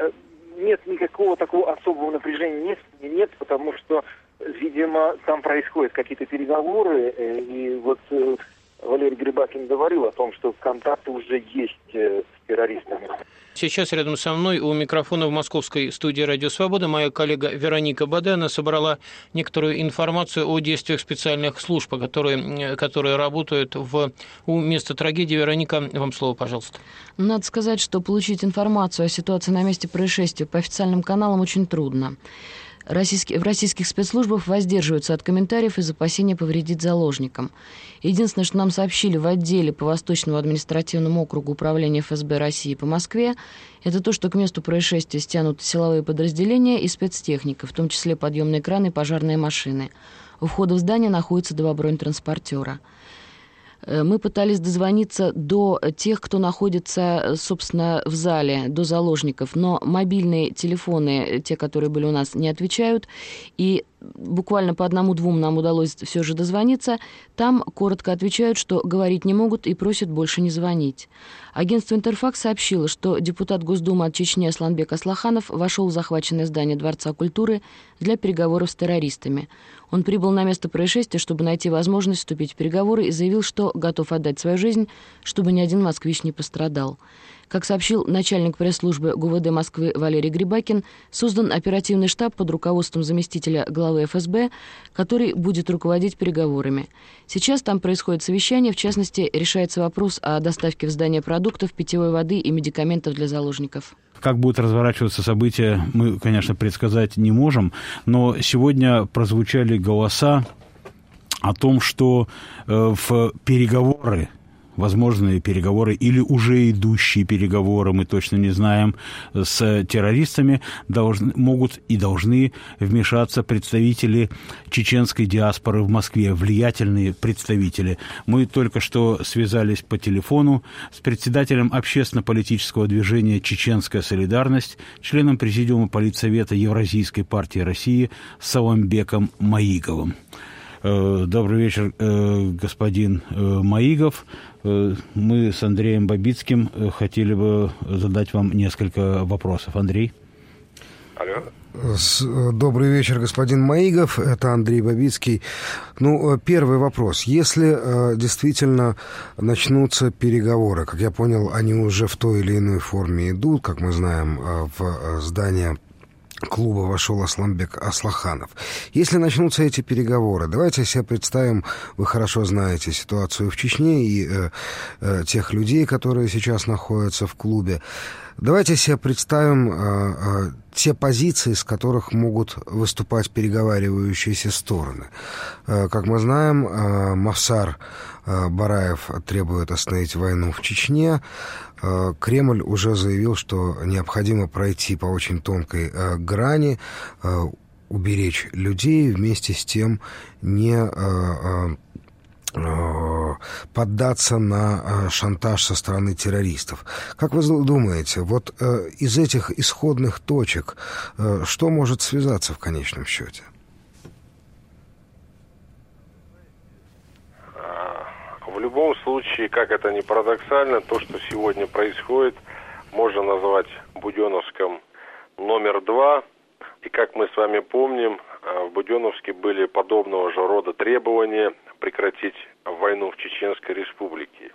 Нет никакого такого особого напряжения, нет, нет, потому что, видимо, там происходят какие-то переговоры. И вот Валерий Грибакин говорил о том, что контакты уже есть с террористами. Сейчас рядом со мной у микрофона в московской студии «Радио Свобода» моя коллега Вероника Бадена собрала некоторую информацию о действиях специальных служб, которые, которые работают в, у места трагедии. Вероника, вам слово, пожалуйста. Надо сказать, что получить информацию о ситуации на месте происшествия по официальным каналам очень трудно. Российские, в российских спецслужбах воздерживаются от комментариев из опасения повредить заложникам. Единственное, что нам сообщили в отделе по Восточному административному округу Управления эф эс бэ России по Москве, это то, что к месту происшествия стянуты силовые подразделения и спецтехника, в том числе подъемные краны и пожарные машины. У входа в здание находится два бронетранспортера. Мы пытались дозвониться до тех, кто находится, собственно, в зале, до заложников, но мобильные телефоны, те, которые были у нас, не отвечают, и буквально по одному-двум нам удалось все же дозвониться. Там коротко отвечают, что говорить не могут и просят больше не звонить. Агентство «Интерфакс» сообщило, что депутат Госдумы от Чечни Асланбек Аслаханов вошел в захваченное здание Дворца культуры для переговоров с террористами. Он прибыл на место происшествия, чтобы найти возможность вступить в переговоры, и заявил, что готов отдать свою жизнь, чтобы ни один москвич не пострадал. Как сообщил начальник пресс-службы ГУВД Москвы Валерий Грибакин, создан оперативный штаб под руководством заместителя главы эф эс бэ, который будет руководить переговорами. Сейчас там происходит совещание, в частности, решается вопрос о доставке в здание продуктов, питьевой воды и медикаментов для заложников. Как будут разворачиваться события, мы, конечно, предсказать не можем, но сегодня прозвучали голоса о том, что э, в переговоры, возможные переговоры или уже идущие переговоры, мы точно не знаем, с террористами, должны, могут и должны вмешаться представители чеченской диаспоры в Москве, влиятельные представители. Мы только что связались по телефону с председателем общественно-политического движения «Чеченская солидарность», членом президиума Политсовета Евразийской партии России Саламбеком Маиговым. Добрый вечер, господин Маигов. Мы с Андреем Бабицким хотели бы задать вам несколько вопросов. Андрей? Алло. Добрый вечер, господин Маигов. Это Андрей Бабицкий. Ну, первый вопрос. Если действительно начнутся переговоры, как я понял, они уже в той или иной форме идут, как мы знаем, в здание клуба вошел Асламбек Аслаханов. Если начнутся эти переговоры, давайте себе представим, вы хорошо знаете ситуацию в Чечне и э, э, тех людей, которые сейчас находятся в клубе. Давайте себе представим э, э, те позиции, с которых могут выступать переговаривающиеся стороны. Э, как мы знаем, э, Мавсар э, Бараев требует остановить войну в Чечне. Э, Кремль уже заявил, что необходимо пройти по очень тонкой э, грани, э, уберечь людей, вместе с тем не э, э, поддаться на шантаж со стороны террористов. Как вы думаете, вот э, из этих исходных точек э, что может связаться в конечном счете? В любом случае, как это ни парадоксально, то, что сегодня происходит, можно назвать Буденновском номер два. И как мы с вами помним, в Буденновске были подобного же рода требования прекратить войну в Чеченской Республике.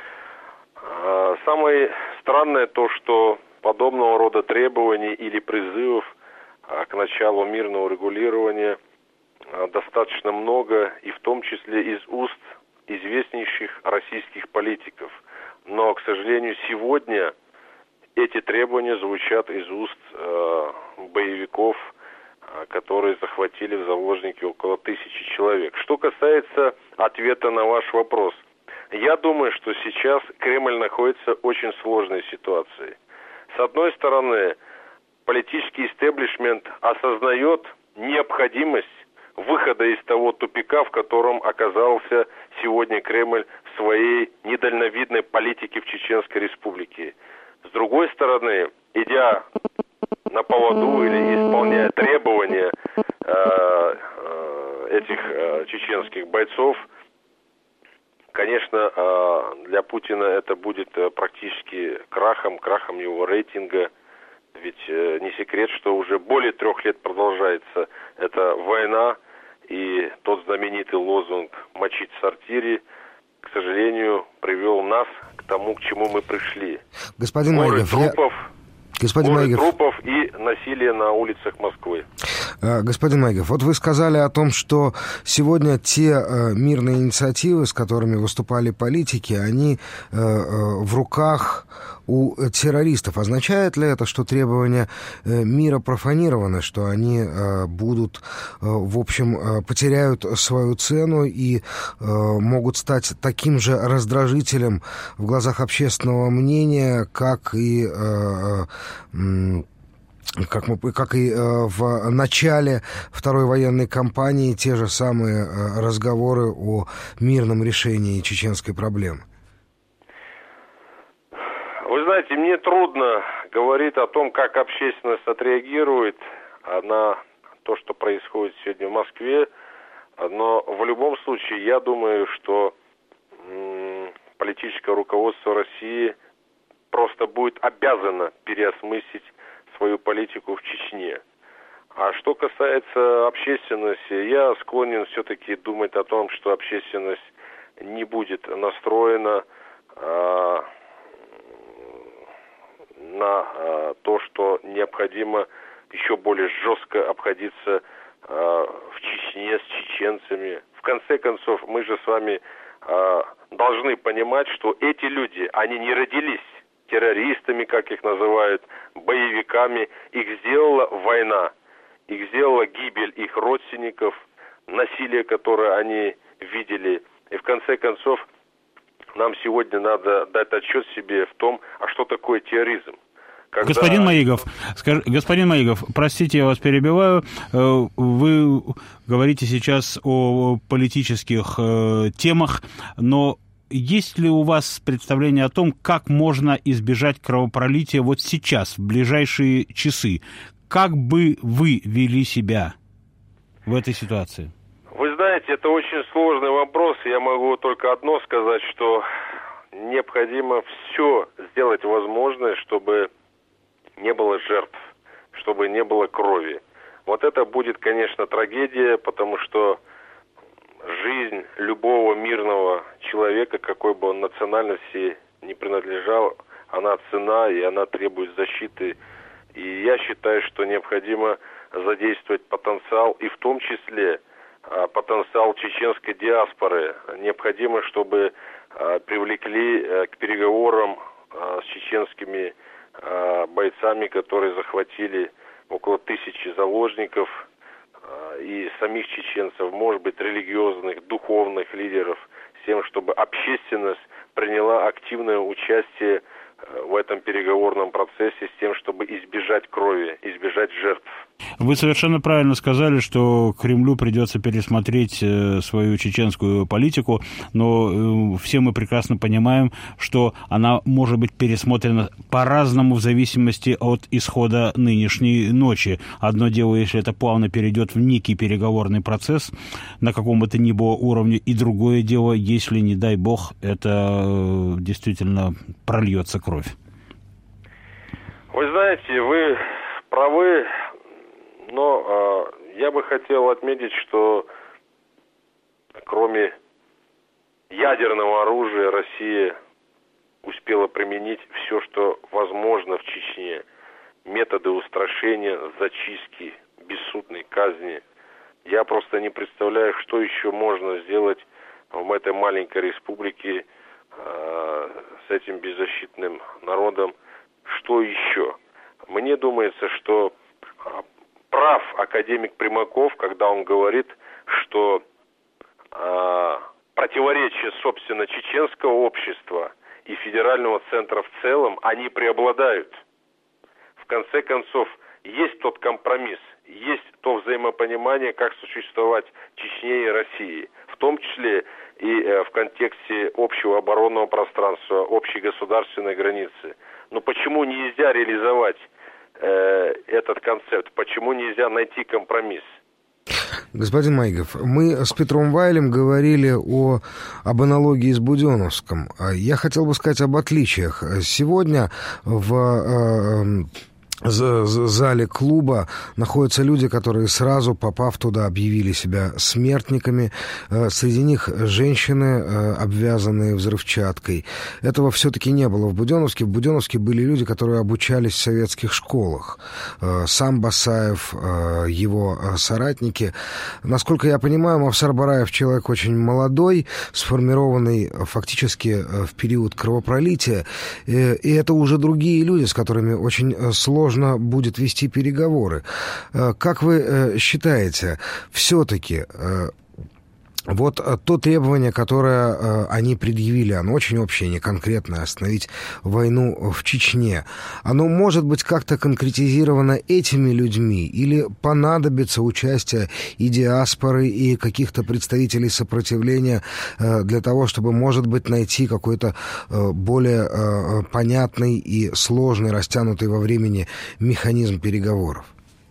Самое странное то, что подобного рода требований или призывов к началу мирного регулирования достаточно много, и в том числе из уст известнейших российских политиков. Но, к сожалению, сегодня эти требования звучат из уст э, боевиков, э, которые захватили в заложники около тысячи человек. Что касается ответа на ваш вопрос, я думаю, что сейчас Кремль находится в очень сложной ситуации. С одной стороны, политический истеблишмент осознает необходимость выхода из того тупика, в котором оказался сегодня Кремль в своей недальновидной политике в Чеченской Республике. С другой стороны, идя на поводу или исполняя требования э, э, этих э, чеченских бойцов, конечно, э, для Путина это будет э, практически крахом, крахом его рейтинга. Ведь э, не секрет, что уже более трех лет продолжается эта война, и тот знаменитый лозунг «мочить в сортире», к сожалению, привел нас к тому, к чему мы пришли. Господин горы Маигов, трупов, я... Господин горы Маигов. трупов и насилие на улицах Москвы. Господин Маигов, вот вы сказали о том, что сегодня те э, мирные инициативы, с которыми выступали политики, они э, э, в руках у террористов. Означает ли это, что требования э, мира профанированы, что они э, будут, э, в общем, э, потеряют свою цену и э, могут стать таким же раздражителем в глазах общественного мнения, как и... Э, э, Как, мы, как и э, в начале второй военной кампании те же самые э, разговоры о мирном решении чеченской проблемы? Вы знаете, мне трудно говорить о том, как общественность отреагирует на то, что происходит сегодня в Москве, но в любом случае я думаю, что м- политическое руководство России просто будет обязано переосмыслить свою политику в Чечне. А что касается общественности, я склонен все-таки думать о том, что общественность не будет настроена а, на э, то, что необходимо еще более жестко обходиться э, в Чечне с чеченцами. В конце концов, мы же с вами э, должны понимать, что эти люди, они не родились террористами, как их называют, боевиками. Их сделала война, их сделала гибель их родственников, насилие, которое они видели. И в конце концов, нам сегодня надо дать отчет себе в том, а что такое терроризм. Когда... Господин Маигов, скаж... господин Маигов, простите, я вас перебиваю. Вы говорите сейчас о политических э, темах, но есть ли у вас представление о том, как можно избежать кровопролития вот сейчас, в ближайшие часы? Как бы вы вели себя в этой ситуации? Вы знаете, это очень сложный вопрос. Я могу только одно сказать, что необходимо все сделать возможное, чтобы не было жертв, чтобы не было крови. Вот это будет, конечно, трагедия, потому что жизнь любого мирного человека, какой бы он национальности не принадлежал, она ценна и она требует защиты. И я считаю, что необходимо задействовать потенциал, и в том числе потенциал чеченской диаспоры. Необходимо, чтобы привлекли к переговорам с чеченскими бойцами, которые захватили около тысячи заложников, и самих чеченцев, может быть, религиозных, духовных лидеров, с тем, чтобы общественность приняла активное участие в этом переговорном процессе, с тем, чтобы избежать крови, избежать жертв. Вы совершенно правильно сказали, что Кремлю придется пересмотреть свою чеченскую политику, но все мы прекрасно понимаем, что она может быть пересмотрена по-разному в зависимости от исхода нынешней ночи. Одно дело, если это плавно перейдет в некий переговорный процесс на каком бы то ни было уровне, и другое дело, если, не дай бог, это действительно прольется кровь. Вы знаете, вы правы, но э, я бы хотел отметить, что кроме ядерного оружия Россия успела применить все, что возможно в Чечне. Методы устрашения, зачистки, бессудной казни. Я просто не представляю, что еще можно сделать в этой маленькой республике э, с этим беззащитным народом. Что еще? Мне думается, что прав академик Примаков, когда он говорит, что э, противоречия, собственно, чеченского общества и федерального центра в целом, они преобладают. В конце концов, есть тот компромисс, есть то взаимопонимание, как существовать Чечне и России, в том числе и э, в контексте общего оборонного пространства, общей государственной границы. Но почему нельзя реализовать э, этот концепт? Почему нельзя найти компромисс? Господин Маигов, мы с Петром Вайлем говорили о, об аналогии с Буденновском. Я хотел бы сказать об отличиях. Сегодня в э, зале клуба находятся люди, которые сразу, попав туда, объявили себя смертниками. Среди них женщины, обвязанные взрывчаткой. Этого все-таки не было в Буденновске. В Буденновске были люди, которые обучались в советских школах. Сам Басаев, его соратники. Насколько я понимаю, Мавсар Бараев человек очень молодой, сформированный фактически в период кровопролития. И это уже другие люди, с которыми очень сложно Сложно будет вести переговоры. Как вы считаете, все-таки вот то требование, которое они предъявили, оно очень общее, не конкретное, остановить войну в Чечне, оно может быть как-то конкретизировано этими людьми или понадобится участие и диаспоры, и каких-то представителей сопротивления для того, чтобы, может быть, найти какой-то более понятный и сложный, растянутый во времени механизм переговоров?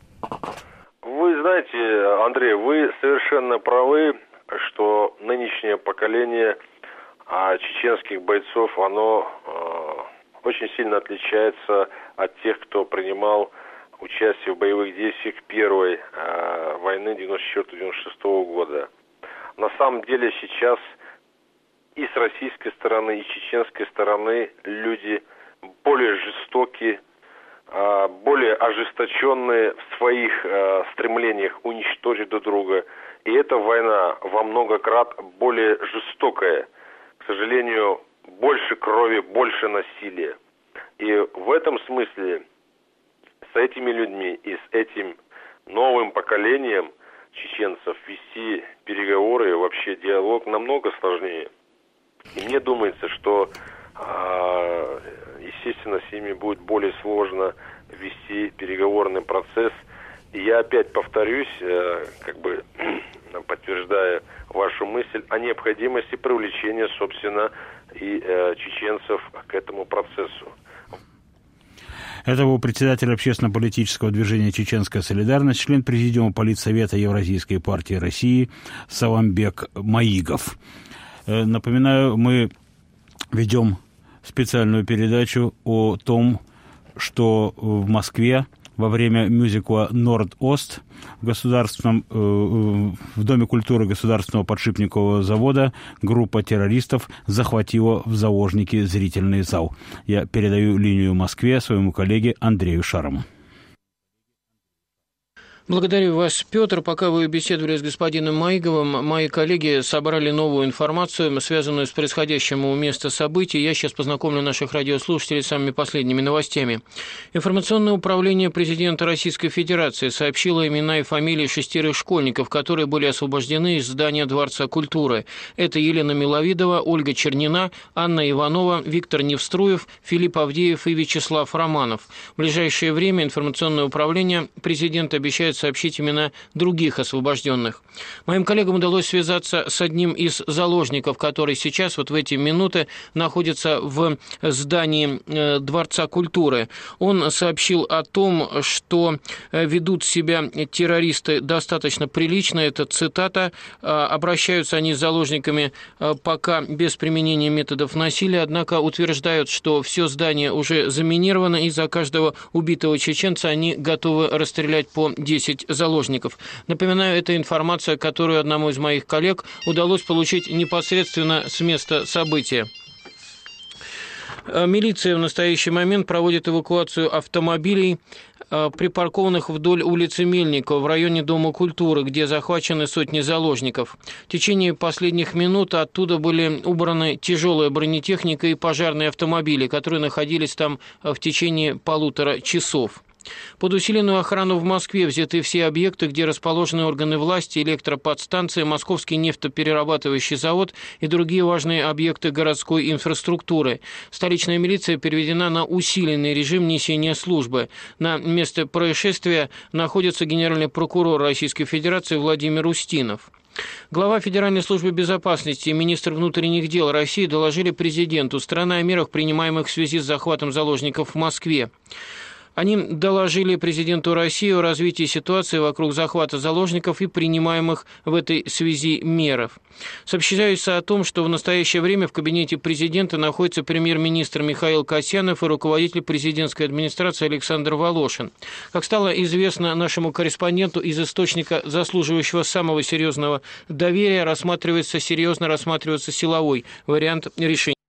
Вы знаете, Андрей, вы совершенно правы, что нынешнее поколение а, чеченских бойцов, оно э, очень сильно отличается от тех, кто принимал участие в боевых действиях первой э, войны девяносто четвёртого — девяносто шестого года. На самом деле сейчас и с российской стороны, и с чеченской стороны люди более жестоки, более ожесточенные в своих стремлениях уничтожить друг друга. И эта война во много крат более жестокая. К сожалению, больше крови, больше насилия. И в этом смысле с этими людьми и с этим новым поколением чеченцев вести переговоры и вообще диалог намного сложнее. И мне думается, что, естественно, с ними будет более сложно вести переговорный процесс. И я опять повторюсь, как бы подтверждая вашу мысль о необходимости привлечения, собственно, и чеченцев к этому процессу. Это был председатель общественно-политического движения «Чеченская солидарность», член Президиума Политсовета Евразийской партии России Саламбек Маигов. Напоминаю, мы ведем специальную передачу о том, что в Москве во время мюзикла «Норд-Ост» в, государственном, э, в Доме культуры Государственного подшипникового завода группа террористов захватила в заложники зрительный зал. Я передаю линию Москве своему коллеге Андрею Шарому. Благодарю вас, Петр. Пока вы беседовали с господином Маиговым, мои коллеги собрали новую информацию, связанную с происходящим у места событий. Я сейчас познакомлю наших радиослушателей с самыми последними новостями. Информационное управление президента Российской Федерации сообщило имена и фамилии шестерых школьников, которые были освобождены из здания Дворца культуры. Это Елена Миловидова, Ольга Чернина, Анна Иванова, Виктор Невструев, Филипп Авдеев и Вячеслав Романов. В ближайшее время информационное управление президента обещает сообщить имена других освобожденных. Моим коллегам удалось связаться с одним из заложников, который сейчас, вот в эти минуты, находится в здании Дворца культуры. Он сообщил о том, что ведут себя террористы достаточно прилично, это цитата, обращаются они с заложниками пока без применения методов насилия, однако утверждают, что все здание уже заминировано, и за каждого убитого чеченца они готовы расстрелять по десять заложников. Напоминаю, это информация, которую одному из моих коллег удалось получить непосредственно с места события. Милиция в настоящий момент проводит эвакуацию автомобилей, припаркованных вдоль улицы Мельникова в районе Дома культуры, где захвачены сотни заложников. В течение последних минут оттуда были убраны тяжелая бронетехника и пожарные автомобили, которые находились там в течение полутора часов. Под усиленную охрану в Москве взяты все объекты, где расположены органы власти, электроподстанция, Московский нефтеперерабатывающий завод и другие важные объекты городской инфраструктуры. Столичная милиция переведена на усиленный режим несения службы. На месте происшествия находится генеральный прокурор Российской Федерации Владимир Устинов. Глава Федеральной службы безопасности и министр внутренних дел России доложили президенту страны о мерах, принимаемых в связи с захватом заложников в Москве. Они доложили президенту России о развитии ситуации вокруг захвата заложников и принимаемых в этой связи мерах. Сообщается о том, что в настоящее время в кабинете президента находится премьер-министр Михаил Касьянов и руководитель президентской администрации Александр Волошин. Как стало известно нашему корреспонденту, из источника, заслуживающего самого серьезного доверия, рассматривается серьезно рассматривается силовой вариант решения.